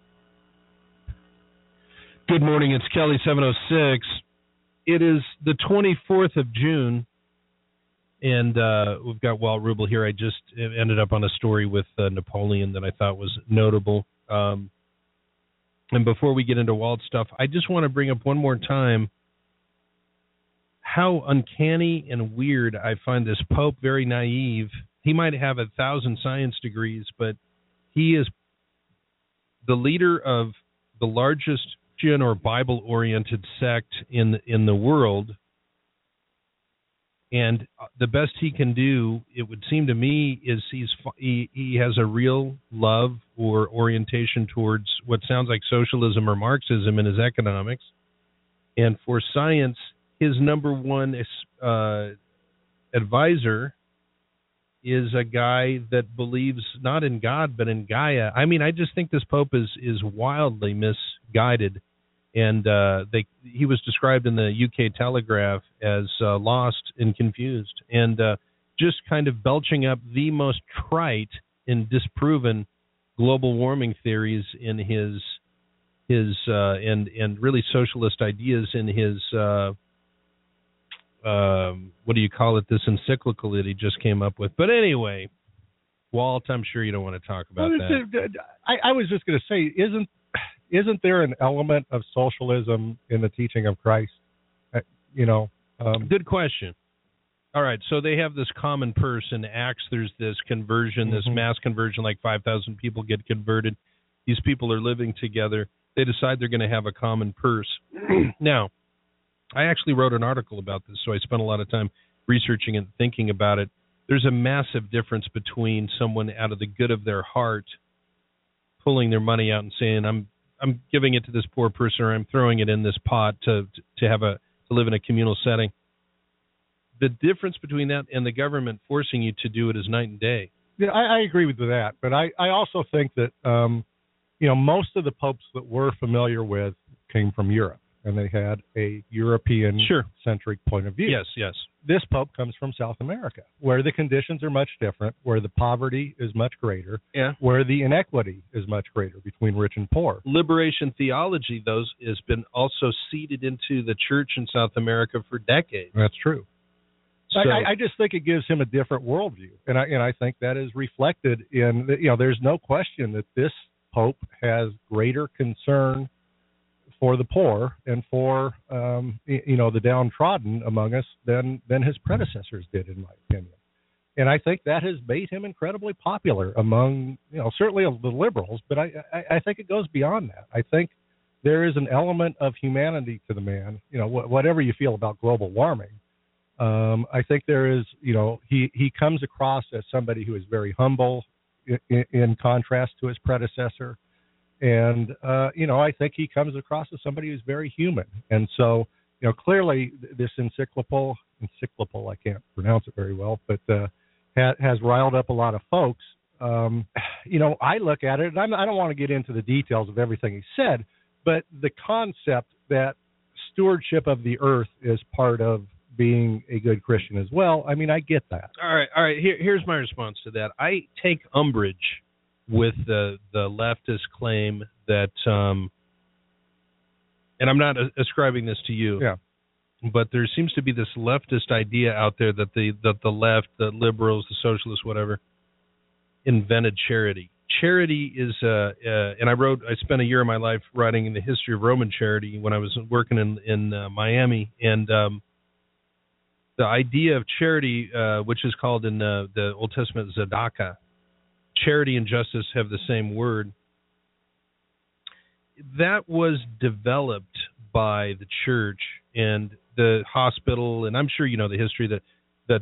Good morning, it's Kelly 706. It is the 24th of June, and we've got Walt Rubel here. I just ended up on a story with Napoleon that I thought was notable. And before we get into Walt stuff, I just want to bring up one more time how uncanny and weird I find this Pope, very naive. He might have 1,000 science degrees, but he is the leader of the largest Christian or Bible-oriented sect in the world. And the best he can do, it would seem to me, is he has a real love or orientation towards what sounds like socialism or Marxism in his economics. And for science, his number one advisor is a guy that believes not in God but in Gaia. I mean, I just think this Pope is wildly misguided. And he was described in the UK Telegraph as lost and confused, and just kind of belching up the most trite and disproven global warming theories in his and really socialist ideas in his what do you call it? This encyclical that he just came up with. But anyway, Walt, I'm sure you don't want to talk about that. I was just going to say, Isn't there an element of socialism in the teaching of Christ? Good question. All right, so they have this common purse in Acts. There's this conversion, this mass conversion, like 5,000 people get converted. These people are living together. They decide they're going to have a common purse. Now, I actually wrote an article about this, so I spent a lot of time researching and thinking about it. There's a massive difference between someone out of the good of their heart pulling their money out and saying, I'm giving it to this poor person, or I'm throwing it in this pot to live in a communal setting. The difference between that and the government forcing you to do it is night and day. Yeah, I agree with that, but I also think that most of the popes that we're familiar with came from Europe, and they had a European-centric point of view. Yes. This pope comes from South America, where the conditions are much different, where the poverty is much greater, where the inequity is much greater between rich and poor. Liberation theology, though, has been also seeded into the church in South America for decades. That's true. So, I just think it gives him a different worldview, and I think that is reflected in there's no question that this pope has greater concern for the poor and for the downtrodden among us than his predecessors did, in my opinion. And I think that has made him incredibly popular among certainly of the liberals, but I think it goes beyond that. I think there is an element of humanity to the man. Whatever you feel about global warming, I think there is. He comes across as somebody who is very humble in contrast to his predecessor. And, I think he comes across as somebody who's very human. And so, clearly this encyclical, I can't pronounce it very well, but has riled up a lot of folks. I look at it, and I don't want to get into the details of everything he said, but the concept that stewardship of the earth is part of being a good Christian as well, I mean, I get that. All right. Here's my response to that. I take umbrage with the leftist claim that, and I'm not ascribing this to you, but there seems to be this leftist idea out there that the left, the liberals, the socialists, whatever, invented charity. Charity is, and I spent a year of my life writing in the history of Roman charity when I was working in Miami, and the idea of charity, which is called in the Old Testament tzedakah, charity and justice have the same word. That was developed by the church and the hospital, and I'm sure you know the history that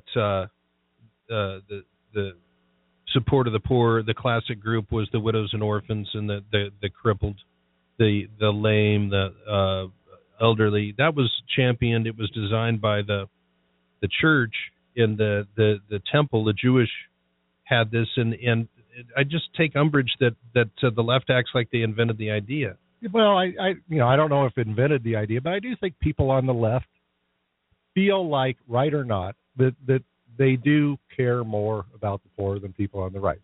the support of the poor, the classic group was the widows and orphans and the crippled, the lame, the elderly. That was championed. It was designed by the church and the temple. The Jewish had this, and I just take umbrage that the left acts like they invented the idea. Well, I don't know if it invented the idea, but I do think people on the left feel like, right or not, that they do care more about the poor than people on the right.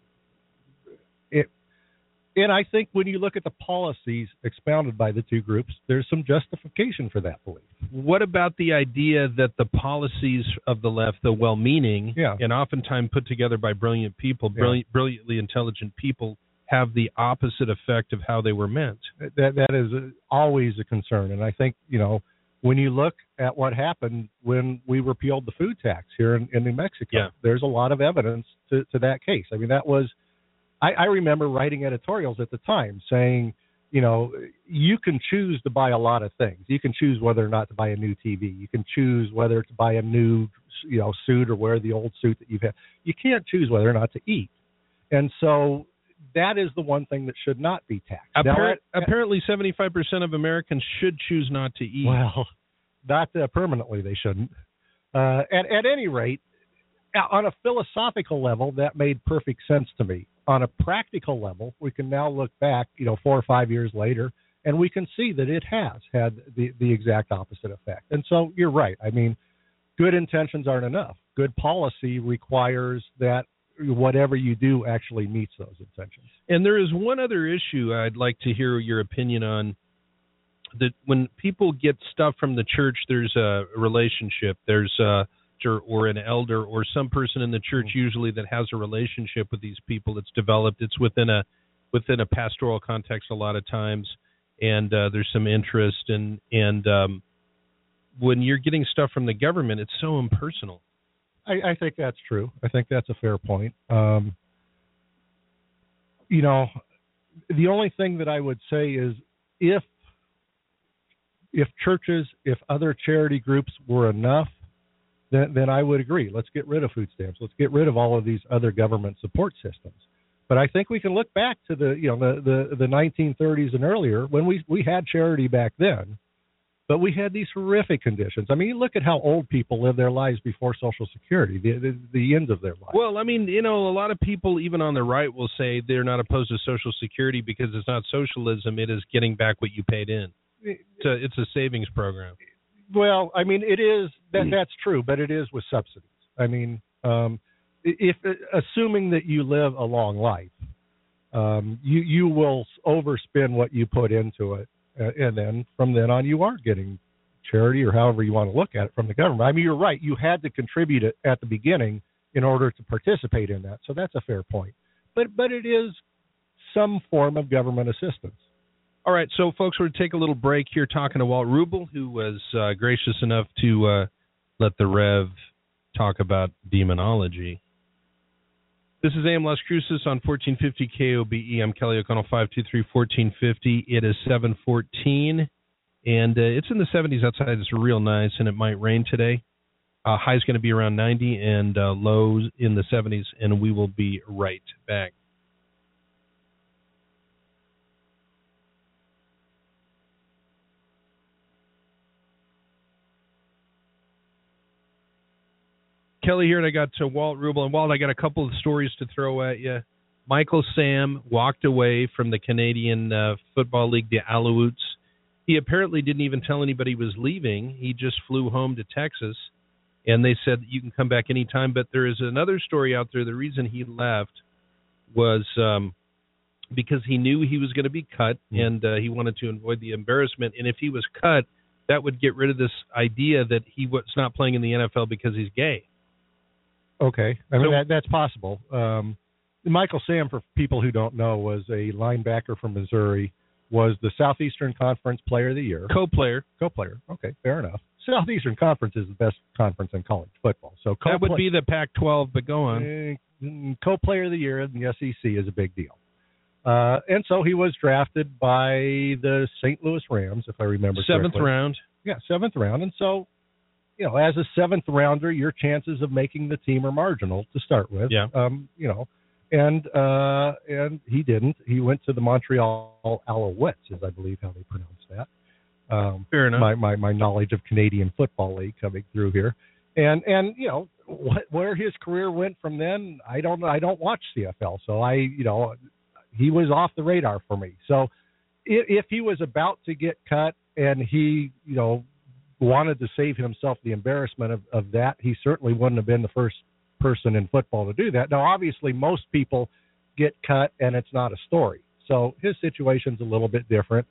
And I think when you look at the policies expounded by the two groups, there's some justification for that belief. What about the idea that the policies of the left, the well-meaning, and oftentimes put together by brilliant people, brilliantly intelligent people, have the opposite effect of how they were meant? That is always a concern. And I think, when you look at what happened when we repealed the food tax here in New Mexico, there's a lot of evidence to that case. I mean, that was, I remember writing editorials at the time saying, you can choose to buy a lot of things. You can choose whether or not to buy a new TV. You can choose whether to buy a new, suit or wear the old suit that you've had. You can't choose whether or not to eat. And so that is the one thing that should not be taxed. Apparently 75% of Americans should choose not to eat. Well, not permanently they shouldn't. At any rate, on a philosophical level, that made perfect sense to me. On a practical level, we can now look back, 4 or 5 years later, and we can see that it has had the exact opposite effect. And so you're right. I mean, good intentions aren't enough. Good policy requires that whatever you do actually meets those intentions. And there is one other issue I'd like to hear your opinion on. That when people get stuff from the church, there's a relationship. There's or an elder or some person in the church usually that has a relationship with these people. It's developed. It's within a pastoral context a lot of times, and there's some interest. And when you're getting stuff from the government, it's so impersonal. I think that's true. I think that's a fair point. The only thing that I would say is if churches, if other charity groups were enough, then I would agree. Let's get rid of food stamps. Let's get rid of all of these other government support systems. But I think we can look back to the 1930s and earlier when we had charity back then. But we had these horrific conditions. I mean, you look at how old people live their lives before Social Security, the end of their life. Well, I mean, a lot of people, even on the right, will say they're not opposed to Social Security because it's not socialism. It is getting back what you paid in. It's a savings program. Well, I mean, it is. That's true, but it is with subsidies. I mean, if assuming that you live a long life, you will overspend what you put into it. And then from then on, you are getting charity or however you want to look at it from the government. I mean, you're right. You had to contribute it at the beginning in order to participate in that. So that's a fair point. But it is some form of government assistance. All right. So, folks, we're going to take a little break here talking to Walt Rubel, who was gracious enough to let the Rev talk about demonology. This is AM Las Cruces on 1450 KOBE. I'm Kelly O'Connell, 523-1450. It is 7:14, and it's in the 70s outside. It's real nice, and it might rain today. High is going to be around 90 and lows in the 70s, and we will be right back. Kelly here, and I got Walt Rubel. And Walt, I got a couple of stories to throw at you. Michael Sam walked away from the Canadian Football League, the Alouettes. He apparently didn't even tell anybody he was leaving. He just flew home to Texas, and they said you can come back anytime. But there is another story out there. The reason he left was because he knew he was going to be cut, and he wanted to avoid the embarrassment. And if he was cut, that would get rid of this idea that he was not playing in the NFL because he's gay. Okay, I mean that's possible. Michael Sam, for people who don't know, was a linebacker from Missouri. Was the Southeastern Conference Player of the Year. Co-player. Okay, fair enough. Southeastern Conference is the best conference in college football. So that would be the Pac-12, but go on. Co-player of the Year in the SEC is a big deal. And so he was drafted by the St. Louis Rams, if I remember correctly. Seventh round. Yeah, seventh round. And so, as a seventh rounder, your chances of making the team are marginal to start with. Yeah. And he didn't. He went to the Montreal Alouettes, is I believe how they pronounce that. Fair enough. My knowledge of Canadian Football League coming through here, and where his career went from then, I don't know. I don't watch CFL, so he was off the radar for me. So if he was about to get cut and he wanted to save himself the embarrassment of that, he certainly wouldn't have been the first person in football to do that. Now, obviously, most people get cut and it's not a story. So his situation's a little bit different.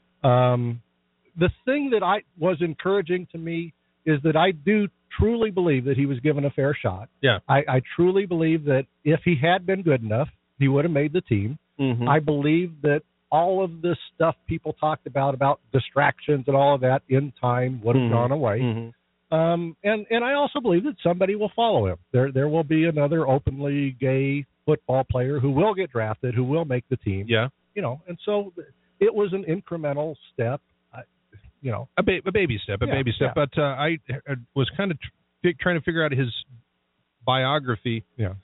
The thing that was encouraging to me is that I do truly believe that he was given a fair shot. Yeah. I truly believe that if he had been good enough, he would have made the team. Mm-hmm. I believe that all of this stuff people talked about distractions and all of that in time would have gone away. Mm-hmm. And I also believe that somebody will follow him. There will be another openly gay football player who will get drafted, who will make the team. Yeah. And so it was an incremental step. A baby step. Yeah. But I was kind of trying to figure out his biography. Yeah.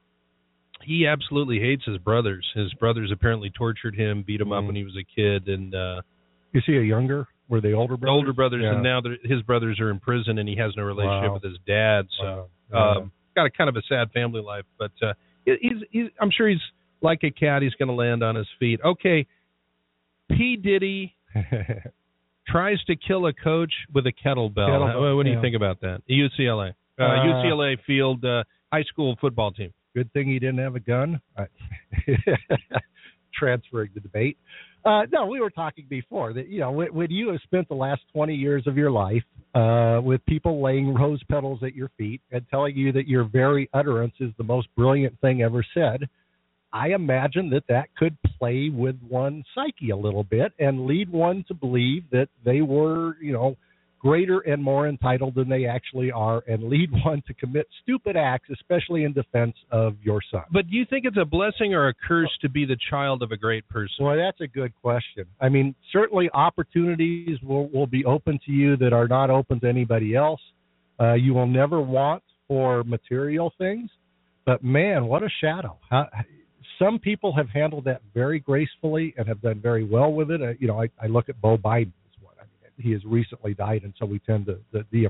He absolutely hates his brothers. His brothers apparently tortured him, beat him up when he was a kid, and is he a younger? Were they older brothers? Older brothers, yeah. And now his brothers are in prison, and he has no relationship with his dad. So got a kind of a sad family life. But he's I'm sure he's like a cat. He's going to land on his feet. Okay, P. Diddy tries to kill a coach with a kettlebell. What do you think about that? UCLA. UCLA field high school football team. Good thing he didn't have a gun. Transferring the debate. No, we were talking before that, when you have spent the last 20 years of your life with people laying rose petals at your feet and telling you that your very utterance is the most brilliant thing ever said, I imagine that could play with one's psyche a little bit and lead one to believe that they were, greater and more entitled than they actually are, and lead one to commit stupid acts, especially in defense of your son. But do you think it's a blessing or a curse to be the child of a great person? Well, that's a good question. I mean, certainly opportunities will be open to you that are not open to anybody else. You will never want for material things, but man, what a shadow. Some people have handled that very gracefully and have done very well with it. I look at Beau Biden. He has recently died, and so we tend to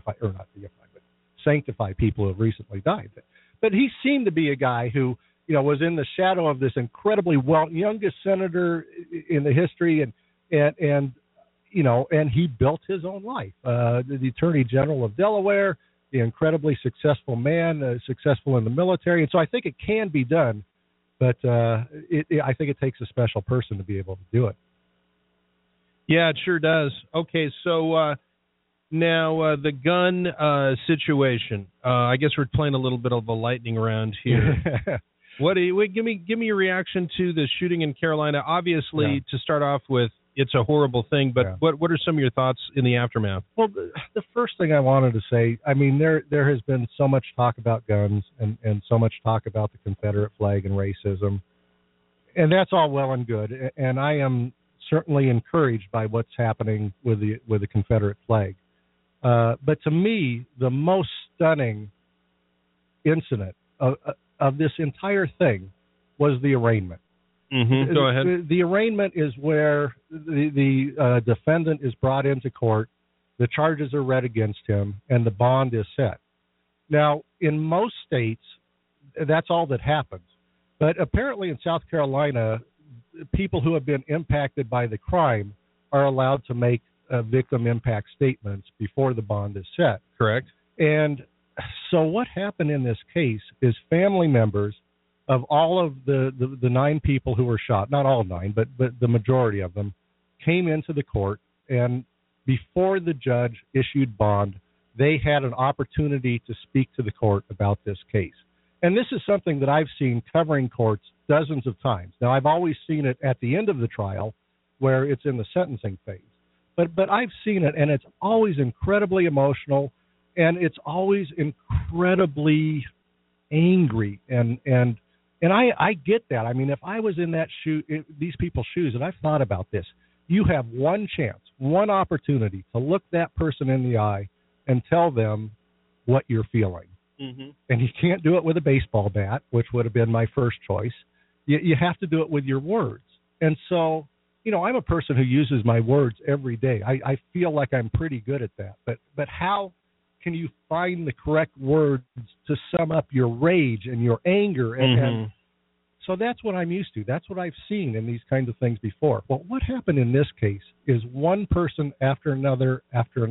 sanctify people who have recently died. But he seemed to be a guy who, was in the shadow of this incredibly youngest senator in the history, and he built his own life. The Attorney General of Delaware, the incredibly successful man, successful in the military, and so I think it can be done, but I think it takes a special person to be able to do it. Yeah, it sure does. Okay, so now the gun situation. I guess we're playing a little bit of a lightning round here. Give me your reaction to the shooting in Carolina? Obviously, to start off with, it's a horrible thing, but what are some of your thoughts in the aftermath? Well, the first thing I wanted to say, I mean, there has been so much talk about guns and so much talk about the Confederate flag and racism, and that's all well and good, and I am certainly encouraged by what's happening with the Confederate flag. But to me, the most stunning incident of this entire thing was the arraignment. Mm-hmm. Go ahead. The arraignment is where the defendant is brought into court, the charges are read against him, and the bond is set. Now, in most states, that's all that happens. But apparently in South Carolina, people who have been impacted by the crime are allowed to make victim impact statements before the bond is set. Correct. And so what happened in this case is family members of all of the 9 people who were shot, not all 9, but the majority of them, came into the court and before the judge issued bond, they had an opportunity to speak to the court about this case. And this is something that I've seen covering courts dozens of times. Now, I've always seen it at the end of the trial where it's in the sentencing phase. But I've seen it, and it's always incredibly emotional, and it's always incredibly angry. And I get that. I mean, if I was in these people's shoes, and I've thought about this, you have one chance, one opportunity to look that person in the eye and tell them what you're feeling. Mm-hmm. And you can't do it with a baseball bat, which would have been my first choice. You have to do it with your words. And so, I'm a person who uses my words every day. I feel like I'm pretty good at that. But how can you find the correct words to sum up your rage and your anger? And so that's what I'm used to. That's what I've seen in these kinds of things before. Well, what happened in this case is one person after another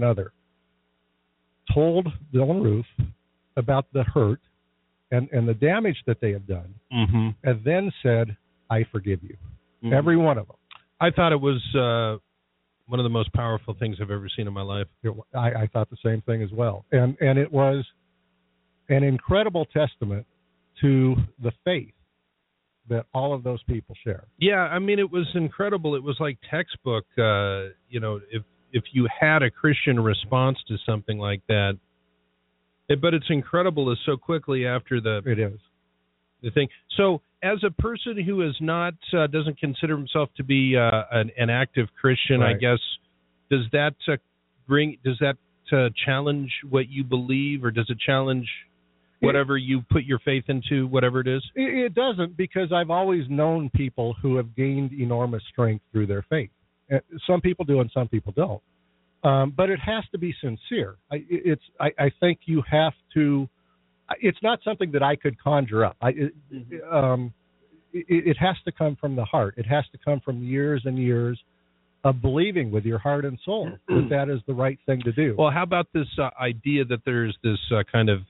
told Dylann Roof about the hurt and the damage that they have done, and then said, I forgive you. Every one of them. I thought it was one of the most powerful things I've ever seen in my life. I thought the same thing as well. And it was an incredible testament to the faith that all of those people share. Yeah, I mean, it was incredible. It was like textbook, if you had a Christian response to something like that. But it's incredible so quickly after the thing. So as a person who is not doesn't consider himself to be an active Christian, right. I guess, does that challenge what you believe, or does it challenge whatever you put your faith into, whatever it is? It doesn't, because I've always known people who have gained enormous strength through their faith. Some people do and some people don't. But it has to be sincere. I think you have to. It's not something that I could conjure up. It has to come from the heart. It has to come from years and years of believing with your heart and soul that is the right thing to do. Well, how about this idea that there's this kind of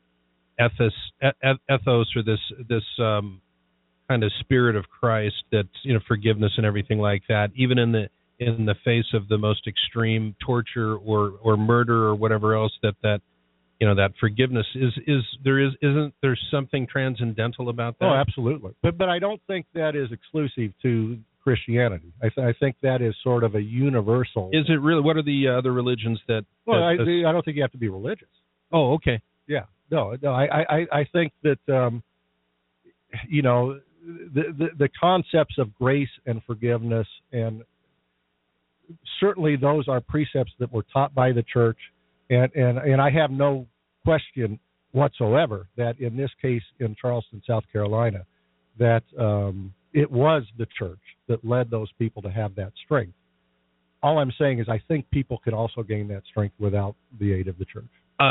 ethos or this kind of spirit of Christ, that forgiveness and everything like that, even in the face of the most extreme torture or murder or whatever else, that forgiveness isn't there something transcendental about that? Oh, absolutely. But I don't think that is exclusive to Christianity. I think that is sort of a universal. Is it really? What are the other religions that? Well, I don't think you have to be religious. Oh, okay. Yeah. No. I think that the concepts of grace and forgiveness, and certainly those are precepts that were taught by the church, and I have no question whatsoever that in this case in Charleston, South Carolina, that it was the church that led those people to have that strength. All I'm saying is I think people could also gain that strength without the aid of the church.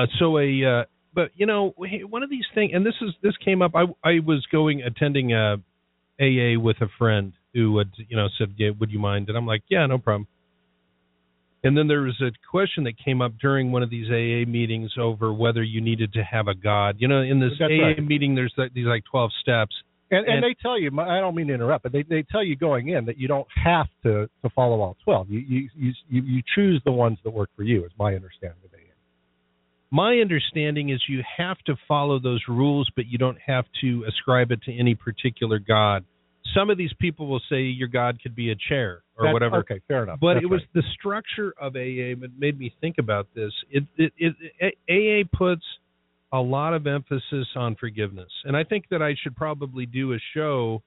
But one of these things, and this came up. I was attending AA with a friend who said, yeah, would you mind? And I'm like, yeah, no problem. And then there was a question that came up during one of these AA meetings over whether you needed to have a God. In this AA meeting, there's these 12 steps. And they tell you, I don't mean to interrupt, but they tell you going in that you don't have to follow all 12. You choose the ones that work for you, is my understanding of AA. My understanding is you have to follow those rules, but you don't have to ascribe it to any particular God. Some of these people will say your God could be a chair or whatever. Okay, fair enough. But it was the structure of AA that made me think about this. AA puts a lot of emphasis on forgiveness, and I think that I should probably do a show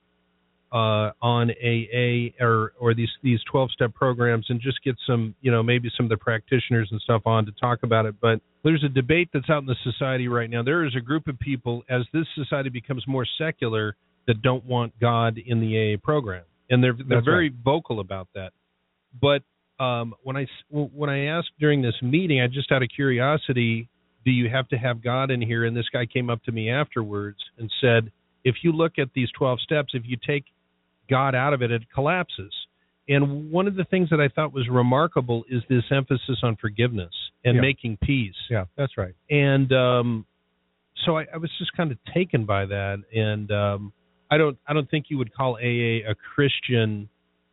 on AA or these 12-step programs and just get some, maybe some of the practitioners and stuff on to talk about it. But there's a debate that's out in the society right now. There is a group of people, as this society becomes more secular, that don't want God in the AA program, and they're very vocal about that. But when I asked during this meeting, I just out of curiosity, do you have to have God in here? And this guy came up to me afterwards and said, if you look at these 12 steps, if you take God out of it, it collapses. And one of the things that I thought was remarkable is this emphasis on forgiveness and making peace. Yeah, that's right. And so I was just kind of taken by that. And I don't think you would call AA a Christian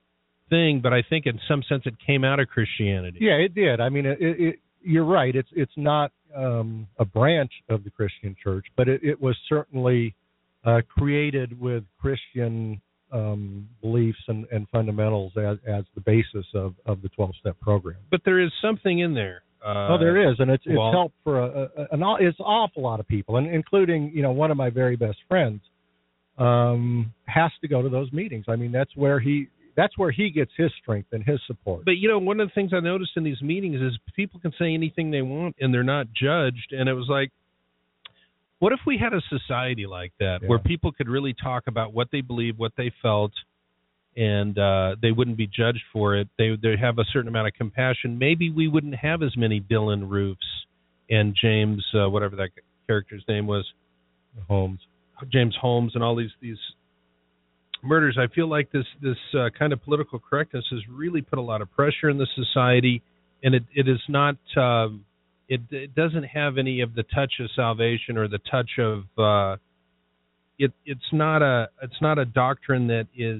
thing, but I think in some sense it came out of Christianity. Yeah, it did. I mean, you're right. It's not a branch of the Christian church, but it was certainly created with Christian beliefs and fundamentals as the basis of the 12-step program. But there is something in there. There is, and it's helped for it's an awful lot of people, and including one of my very best friends has to go to those meetings. I mean, that's where he gets his strength and his support. But one of the things I noticed in these meetings is people can say anything they want and they're not judged. And it was like, what if we had a society like that where people could really talk about what they believe, what they felt, and they wouldn't be judged for it? They have a certain amount of compassion. Maybe we wouldn't have as many Dylan Roofs and James, whatever that character's name was, James Holmes, and all these murders. I feel like this kind of political correctness has really put a lot of pressure in the society, and it is not. It doesn't have any of the touch of salvation or the touch of. It's not a doctrine that is.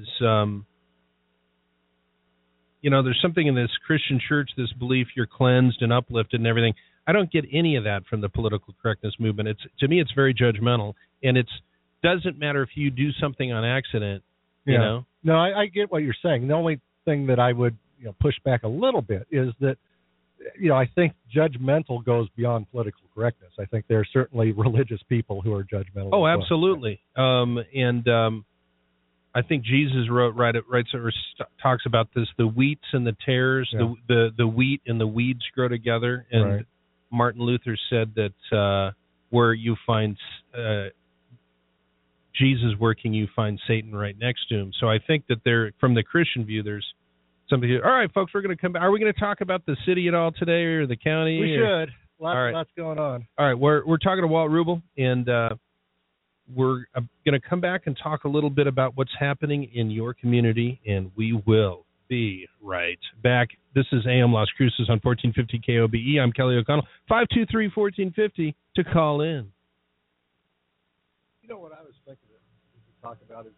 There's something in this Christian church, this belief you're cleansed and uplifted and everything. I don't get any of that from the political correctness movement. To me, it's very judgmental, and it doesn't matter if you do something on accident. You know. No, I get what you're saying. The only thing that I would push back a little bit is that I think judgmental goes beyond political correctness. I think there are certainly religious people who are judgmental. Oh, absolutely. I think Jesus talks about this: the wheats and the tares, the wheat and the weeds grow together. And Martin Luther said that where you find Jesus working, you find Satan right next to him. So I think that from the Christian view, there's something. All right, folks, we're going to come back. Are we going to talk about the city at all today, or the county? We should. Lots going on. All right, we're talking to Walt Rubel, and we're going to come back and talk a little bit about what's happening in your community, and we will be right back. This is AM Las Cruces on 1450 KOBE. I'm Kelly O'Connell. 523-1450 to call in. What I was thinking to talk about is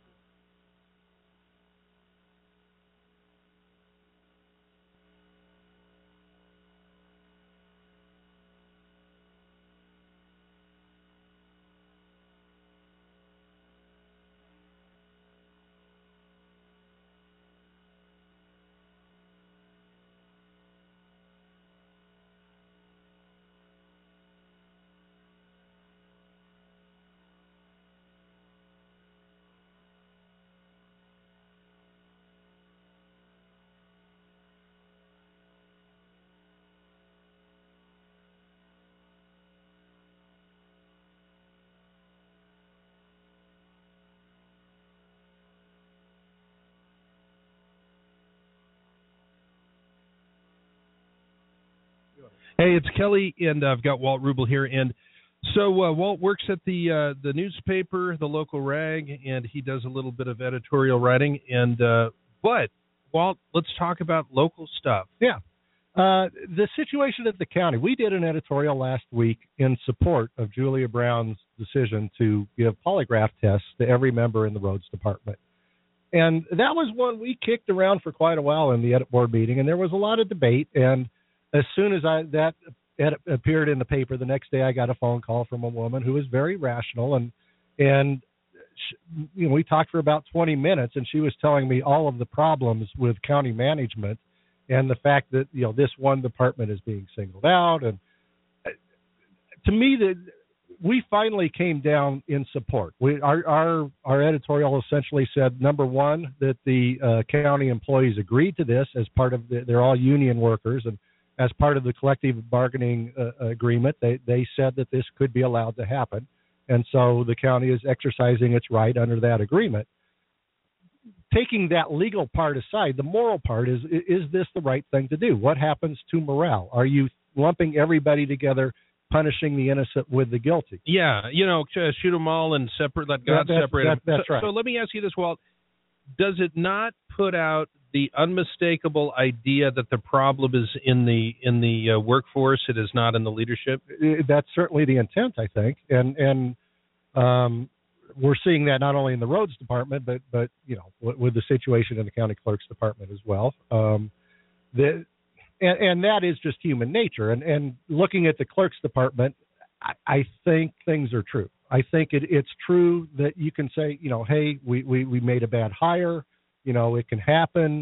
Hey, it's Kelly, and I've got Walt Rubel here. And so Walt works at the newspaper, the local rag, and he does a little bit of editorial writing. And but, Walt, let's talk about local stuff. Yeah. The situation at the county. We did an editorial last week in support of Julia Brown's decision to give polygraph tests to every member in the roads department. And that was one we kicked around for quite a while in the edit board meeting, and there was a lot of debate. And as soon as that appeared in the paper, the next day I got a phone call from a woman who was very rational, and she, we talked for about 20 minutes, and she was telling me all of the problems with county management and the fact that this one department is being singled out. And to me, that we finally came down in support. Our editorial essentially said, number one, that the county employees agreed to this as part of they're all union workers, and as part of the collective bargaining agreement, they said that this could be allowed to happen. And so the county is exercising its right under that agreement. Taking that legal part aside, the moral part is this the right thing to do? What happens to morale? Are you lumping everybody together, punishing the innocent with the guilty? Yeah, shoot them all and let God separate them. That's right. So let me ask you this, Walt. Does it not put out the unmistakable idea that the problem is in the workforce? It is not in the leadership. That's certainly the intent, I think, and we're seeing that not only in the roads department, but with the situation in the county clerk's department as well. And that is just human nature. And looking at the clerk's department, I think things are true. I think it's true that you can say, hey, we made a bad hire. It can happen.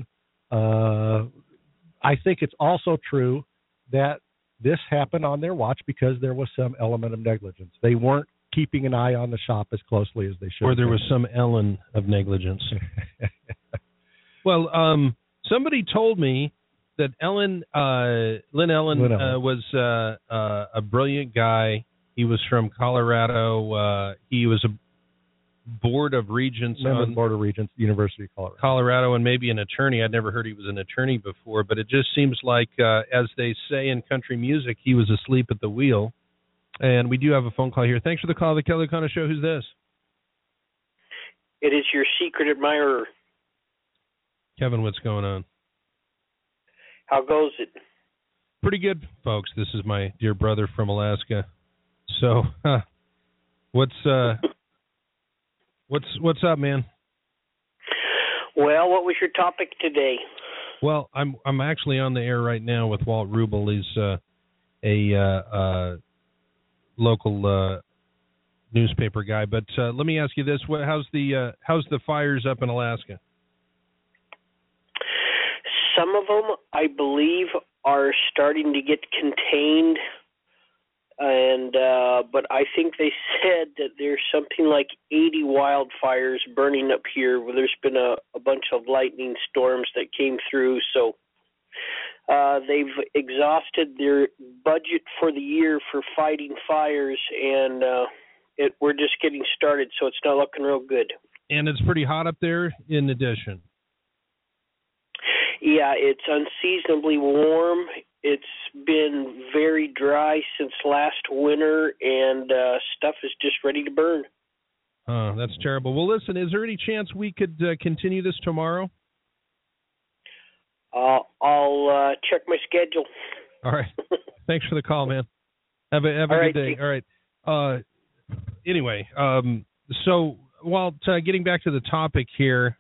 I think it's also true that this happened on their watch because there was some element of negligence. They weren't keeping an eye on the shop as closely as they should. Or there was some Ellen of negligence. Well, somebody told me that Lynn Ellen was a brilliant guy. He was from Colorado. He was a Board of Regents on Board of Regents, University of Colorado, and maybe an attorney. I'd never heard he was an attorney before, but it just seems like, as they say in country music, he was asleep at the wheel. And we do have a phone call here. Thanks for the call, The Kelly O'Connor Show. Who's this? It is your secret admirer. Kevin, what's going on? How goes it? Pretty good, folks. This is my dear brother from Alaska. So, what's up, man? Well, what was your topic today? Well, I'm actually on the air right now with Walt Rubel. He's a local newspaper guy. But let me ask you this: how's the fires up in Alaska? Some of them, I believe, are starting to get contained. And but I think they said that there's something like 80 wildfires burning up here. Where there's been a bunch of lightning storms that came through, so they've exhausted their budget for the year for fighting fires, and we're just getting started, so it's not looking real good. And it's pretty hot up there, in addition. Yeah, it's unseasonably warm. It's been very dry since last winter, and stuff is just ready to burn. Oh, that's terrible. Well, listen, is there any chance we could continue this tomorrow? I'll check my schedule. All right. Thanks for the call, man. Have a good day. All right. Anyway, so Walt, getting back to the topic here,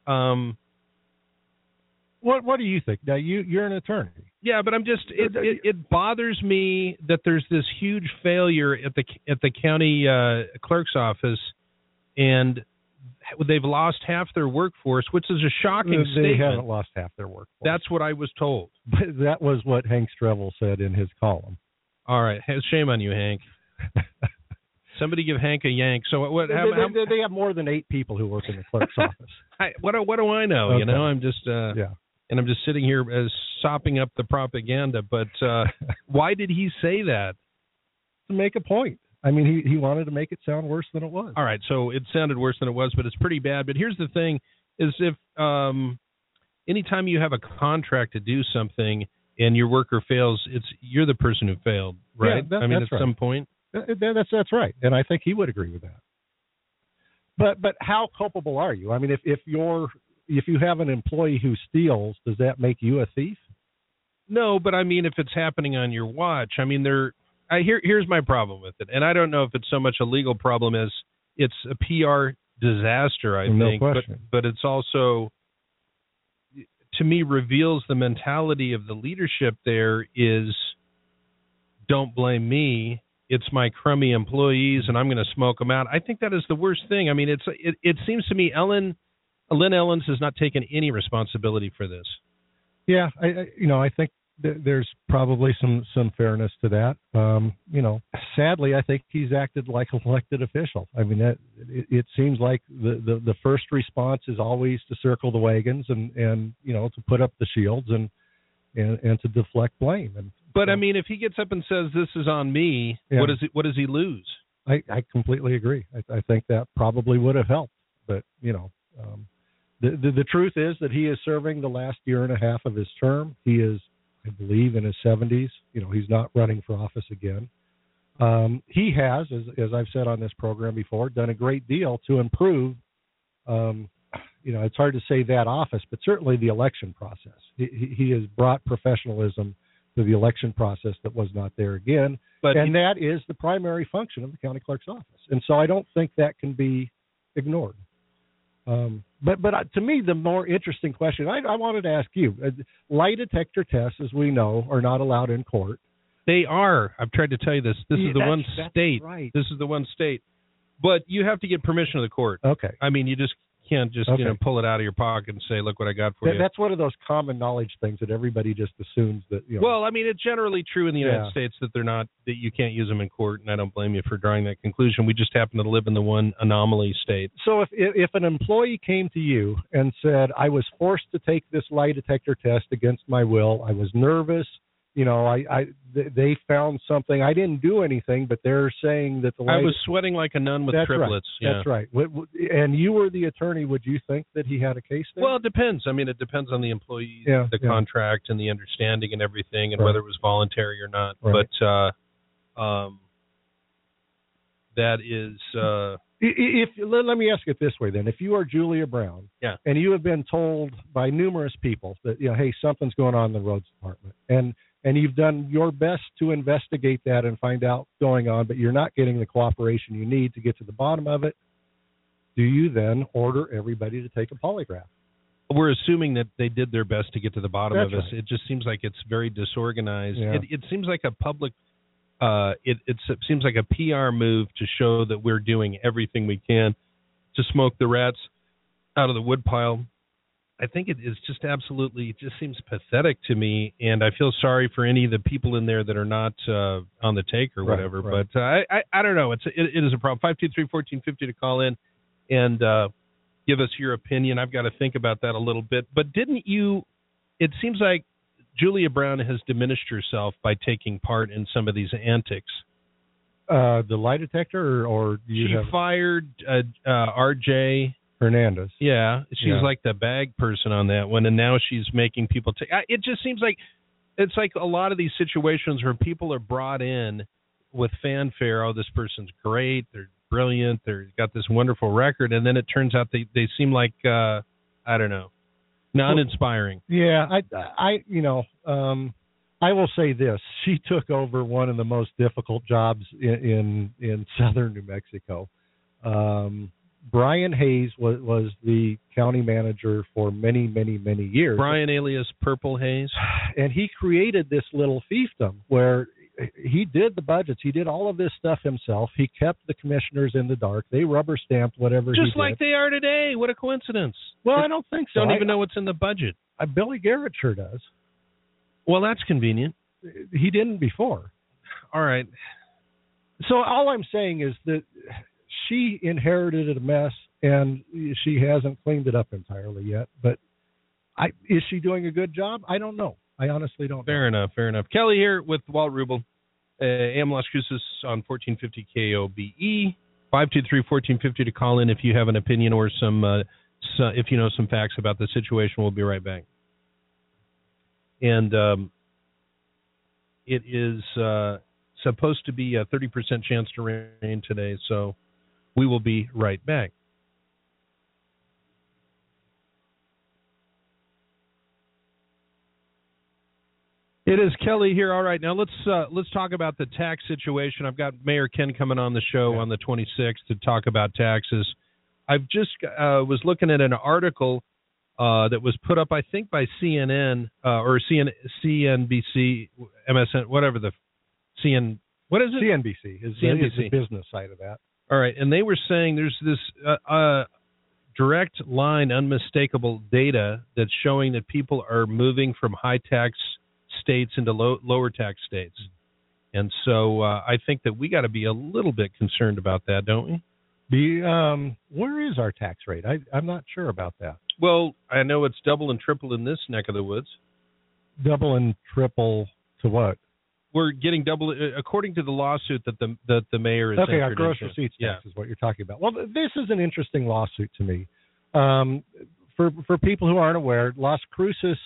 What do you think? Now, you're an attorney. Yeah, but I'm just it bothers me that there's this huge failure at the county clerk's office, and they've lost half their workforce, which is a shocking statement. They haven't lost half their workforce. That's what I was told. But that was what Hank Strevel said in his column. All right, shame on you, Hank. Somebody give Hank a yank. So what? They have more than 8 people who work in the clerk's office. What do I know? Okay. I'm just yeah. And I'm just sitting here sopping up the propaganda. But why did he say that? To make a point. I mean, he wanted to make it sound worse than it was. All right, so it sounded worse than it was, but it's pretty bad. But here's the thing, is if anytime you have a contract to do something and your worker fails, you're the person who failed, right? Yeah, at right. Some point. That's right, and I think he would agree with that. But how culpable are you? I mean, if you have an employee who steals, does that make you a thief? No, but I mean, if it's happening on your watch, I mean, here's my problem with it, and I don't know if it's so much a legal problem as it's a PR disaster. I think, but it's also, to me, reveals the mentality of the leadership. There is, don't blame me. It's my crummy employees, and I'm going to smoke them out. I think that is the worst thing. I mean, it seems to me Lynn Ellens has not taken any responsibility for this. Yeah, I think there's probably some fairness to that. Sadly, I think he's acted like an elected official. I mean, it seems like the first response is always to circle the wagons and to put up the shields and to deflect blame. But I mean, if he gets up and says this is on me, yeah. What does he lose? I completely agree. I think that probably would have helped. But the truth is that he is serving the last year and a half of his term. He is, I believe, in his 70s. He's not running for office again. He has, as I've said on this program before, done a great deal to improve. It's hard to say that office, but certainly the election process. He has brought professionalism to the election process that was not there again. And that is the primary function of the county clerk's office. And so I don't think that can be ignored. But to me, the more interesting question I wanted to ask you: lie detector tests, as we know, are not allowed in court. They are. I've tried to tell you this. This is the one state. Right. This is the one state. But you have to get permission of the court. Okay. I mean, you just can't just pull it out of your pocket and say, "Look what I got for you." That's one of those common knowledge things that everybody just assumes that. Well, I mean, it's generally true in the United States that that you can't use them in court, and I don't blame you for drawing that conclusion. We just happen to live in the one anomaly state. So if an employee came to you and said, "I was forced to take this lie detector test against my will. I was nervous. They found something. I didn't do anything, but they're saying that I was sweating like a nun with triplets." Right. Yeah. That's right. And you were the attorney. Would you think that he had a case there? Well, it depends. I mean, it depends on the employee, the contract, and the understanding and everything, and whether it was voluntary or not. Right. But that is. Let me ask it this way then: if you are Julia Brown, and you have been told by numerous people that hey, something's going on in the roads department, and you've done your best to investigate that and find out what's going on, but you're not getting the cooperation you need to get to the bottom of it, do you then order everybody to take a polygraph? We're assuming that they did their best to get to the bottom of this. Right. It just seems like it's very disorganized. Yeah. It seems like a public. It seems like a PR move to show that we're doing everything we can to smoke the rats out of the woodpile. I think it is just absolutely. It just seems pathetic to me, and I feel sorry for any of the people in there that are not on the take or whatever. Right. But I don't know. It is a problem. 523-1450 to call in and give us your opinion. I've got to think about that a little bit. But didn't you? It seems like Julia Brown has diminished herself by taking part in some of these antics. The lie detector, or she fired R.J. Hernandez. Yeah, she's like the bag person on that one, and now she's making people take. It just seems like it's like a lot of these situations where people are brought in with fanfare. Oh, this person's great. They're brilliant. They've got this wonderful record, and then it turns out they seem like I don't know. Non-inspiring. Yeah, I will say this: she took over one of the most difficult jobs in southern New Mexico. Brian Hayes was the county manager for many, many, many years. Brian alias Purple Hayes, and he created this little fiefdom where he did the budgets. He did all of this stuff himself. He kept the commissioners in the dark. They rubber stamped whatever he did. Just like they are today. What a coincidence. Well, I don't think so. Don't even know what's in the budget. Billy Garrett sure does. Well, that's convenient. He didn't before. All right. So all I'm saying is that she inherited a mess, and she hasn't cleaned it up entirely yet. But is she doing a good job? I don't know. I honestly don't know. Fair enough. Kelly here with Walt Rubel, AM Las Cruces on 1450 KOBE. 523-1450 to call in if you have an opinion or if you know some facts about the situation. We'll be right back. And it is supposed to be a 30% chance to rain today, so we will be right back. It is Kelly here. All right, now let's talk about the tax situation. I've got Mayor Ken coming on the show on the 26th to talk about taxes. I've just was looking at an article that was put up, I think, by CNN or CNBC, MSN, whatever the CN. What is it? CNBC is the business side of that. All right, and they were saying there's this direct line, unmistakable data that's showing that people are moving from high tax states into lower tax states. And so I think that we got to be a little bit concerned about that, don't we? Where is our tax rate? I'm not sure about that. Well, I know it's double and triple in this neck of the woods. Double and triple to what? We're getting double, according to the lawsuit that the mayor is okay, our gross receipts tax is what you're talking about. Well, this is an interesting lawsuit to me. For people who aren't aware, Las Cruces,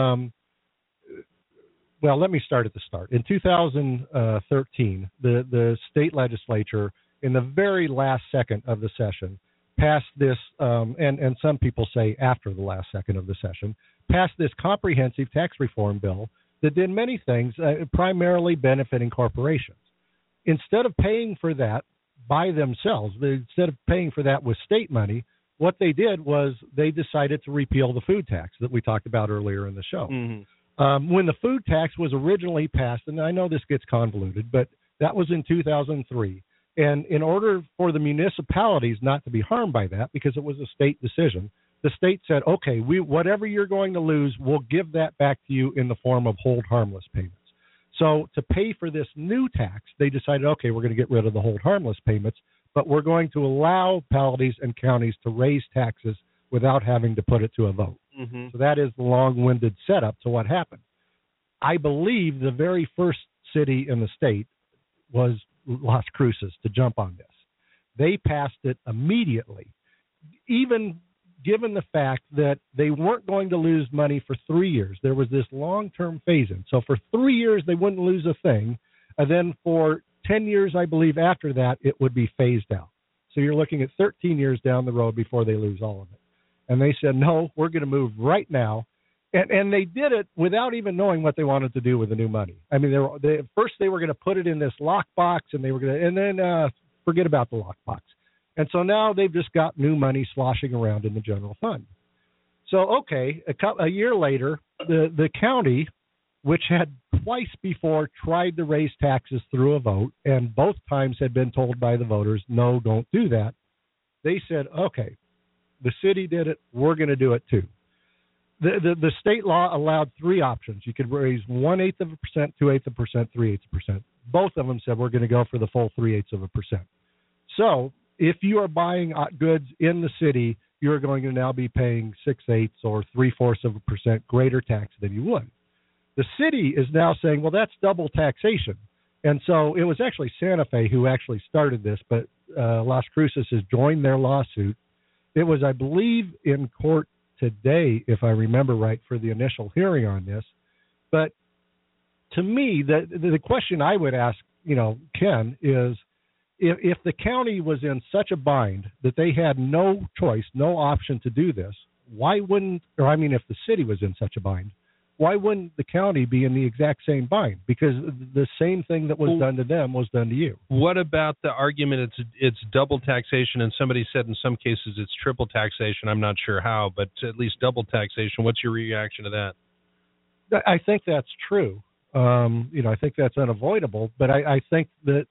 well, let me start at the start. In 2013, the state legislature, in the very last second of the session, passed this, and some people say after the last second of the session, passed this comprehensive tax reform bill that did many things, primarily benefiting corporations. Instead of paying for that by themselves. Instead of paying for that with state money, what they did was they decided to repeal the food tax that we talked about earlier in the show. Mm-hmm. When the food tax was originally passed, and I know this gets convoluted, but that was in 2003. And in order for the municipalities not to be harmed by that, because it was a state decision, the state said, okay, whatever you're going to lose, we'll give that back to you in the form of hold harmless payments. So to pay for this new tax, they decided, okay, we're going to get rid of the hold harmless payments, but we're going to allow municipalities and counties to raise taxes without having to put it to a vote. Mm-hmm. So that is the long-winded setup to what happened. I believe the very first city in the state was Las Cruces to jump on this. They passed it immediately, even given the fact that they weren't going to lose money for 3 years. There was this long-term phase-in. So for 3 years, they wouldn't lose a thing. And then for 10 years, I believe, after that, it would be phased out. So you're looking at 13 years down the road before they lose all of it. And they said, no, we're going to move right now. And they did it without even knowing what they wanted to do with the new money. I mean, first they were going to put it in this lockbox, and then forget about the lockbox. And so now they've just got new money sloshing around in the general fund. So, okay, a year later, the county, which had twice before tried to raise taxes through a vote, and both times had been told by the voters, no, don't do that, they said, okay, the city did it, we're going to do it too. The state law allowed three options. You could raise 1/8%, 2/8%, 3/8%. Both of them said we're going to go for the full 3/8%. So if you are buying goods in the city, you're going to now be paying 6/8 or 3/4% greater tax than you would. The city is now saying, well, that's double taxation. And so it was actually Santa Fe who actually started this, but Las Cruces has joined their lawsuit. It was, I believe, in court today, if I remember right, for the initial hearing on this. But to me, the question I would ask, Ken, is if the county was in such a bind that they had no choice, no option to do this, if the city was in such a bind, why wouldn't the county be in the exact same bind? Because the same thing that was done to them was done to you. What about the argument it's double taxation, and somebody said in some cases it's triple taxation? I'm not sure how, but at least double taxation. What's your reaction to that? I think that's true. I think that's unavoidable, but I think that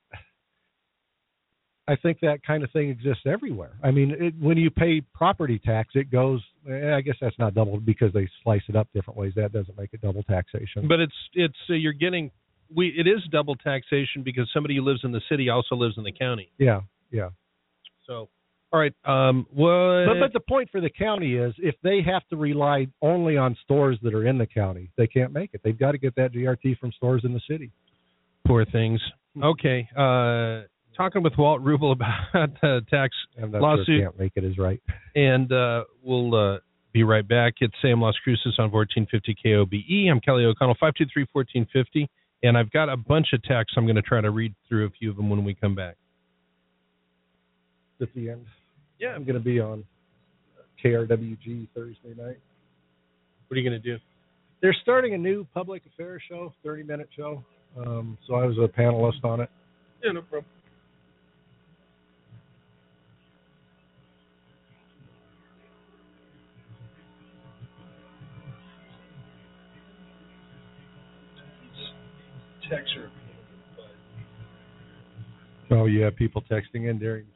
kind of thing exists everywhere. I mean, when you pay property tax, it goes, I guess that's not double because they slice it up different ways. That doesn't make it double taxation. But you're getting, it is double taxation because somebody who lives in the city also lives in the county. Yeah. So, all right. But the point for the county is if they have to rely only on stores that are in the county, they can't make it. They've got to get that GRT from stores in the city. Poor things. Okay. Talking with Walt Rubel about the tax lawsuit. Sure can't make it is right. And we'll be right back. It's Sam Las Cruces on 1450 KOBE. I'm Kelly O'Connell, 523-1450. And I've got a bunch of texts. I'm going to try to read through a few of them when we come back. At the end? Yeah. I'm going to be on KRWG Thursday night. What are you going to do? They're starting a new public affairs show, 30-minute show. So I was a panelist on it. Yeah, no problem. Text or oh, you have people texting in during.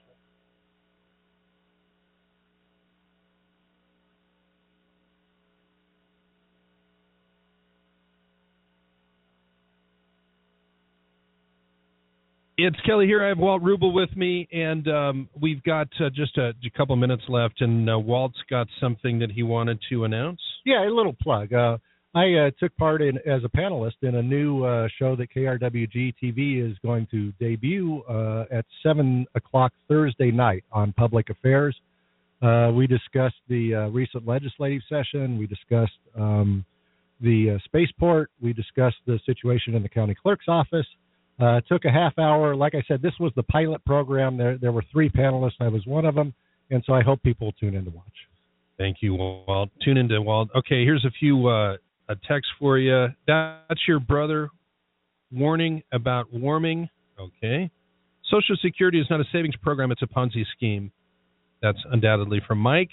It's Kelly here. I have Walt Rubel with me, and we've got just a couple minutes left, and Walt's got something that he wanted to announce. Yeah, a little plug. I took part as a panelist in a new show that KRWG TV is going to debut at 7 o'clock Thursday night on Public Affairs. We discussed the recent legislative session. We discussed the spaceport. We discussed the situation in the county clerk's office. Took a half hour. Like I said, this was the pilot program. There were 3 panelists. I was one of them, and so I hope people will tune in to watch. Thank you, Walt. Tune in to Walt. Okay, here's a few a text for you. That's your brother warning about warming. Okay. Social Security is not a savings program, it's a Ponzi scheme. That's undoubtedly from Mike.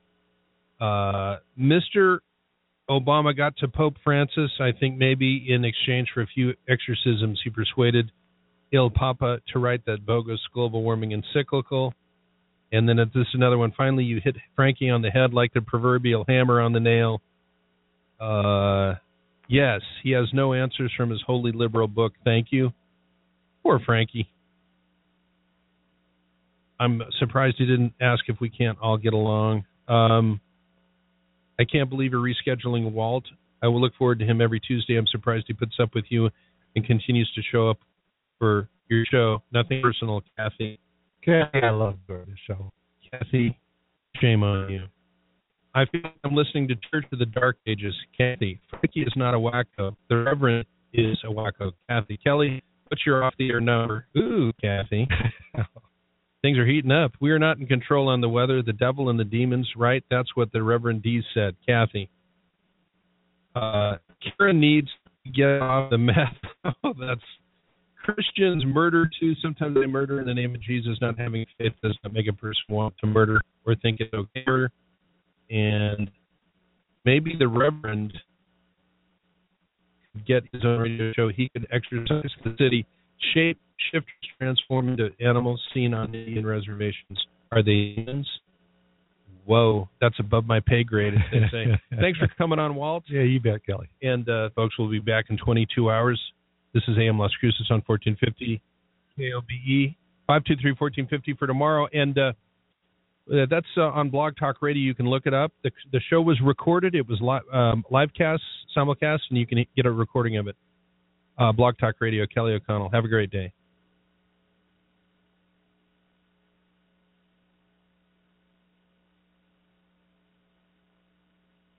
Mr. Obama got to Pope Francis. I think maybe in exchange for a few exorcisms, he persuaded Il Papa to write that bogus global warming encyclical. And then this is another one. Finally, you hit Frankie on the head like the proverbial hammer on the nail. Yes, he has no answers from his holy liberal book. Thank you. Poor Frankie. I'm surprised he didn't ask if we can't all get along. I can't believe you're rescheduling Walt. I will look forward to him every Tuesday. I'm surprised he puts up with you and continues to show up for your show. Nothing personal, Kathy. Kathy, I love the show. Kathy, shame on you. I feel like I'm listening to Church of the Dark Ages. Kathy, Frankie is not a wacko. The Reverend is a wacko. Kathy, Kelly, what's your off-the-air number? Ooh, Kathy. Things are heating up. We are not in control on the weather. The devil and the demons, right? That's what the Reverend D said. Kathy. Kara needs to get off the meth. Oh, that's Christians murder too. Sometimes they murder in the name of Jesus. Not having faith does not make a person want to murder or think it's okay. And maybe the Reverend could get his own radio show. He could exercise the city. Shape shifters transform into animals seen on Indian reservations. Are they humans? Whoa, that's above my pay grade, as they say. Thanks for coming on, Walt. Yeah, you bet, Kelly. And folks, we'll be back in 22 hours. This is AM Las Cruces on 1450 KOBE, 523-1450 for tomorrow. And that's on Blog Talk Radio. You can look it up. The show was recorded. It was live cast, simulcast, and you can get a recording of it. Blog Talk Radio, Kelly O'Connell. Have a great day.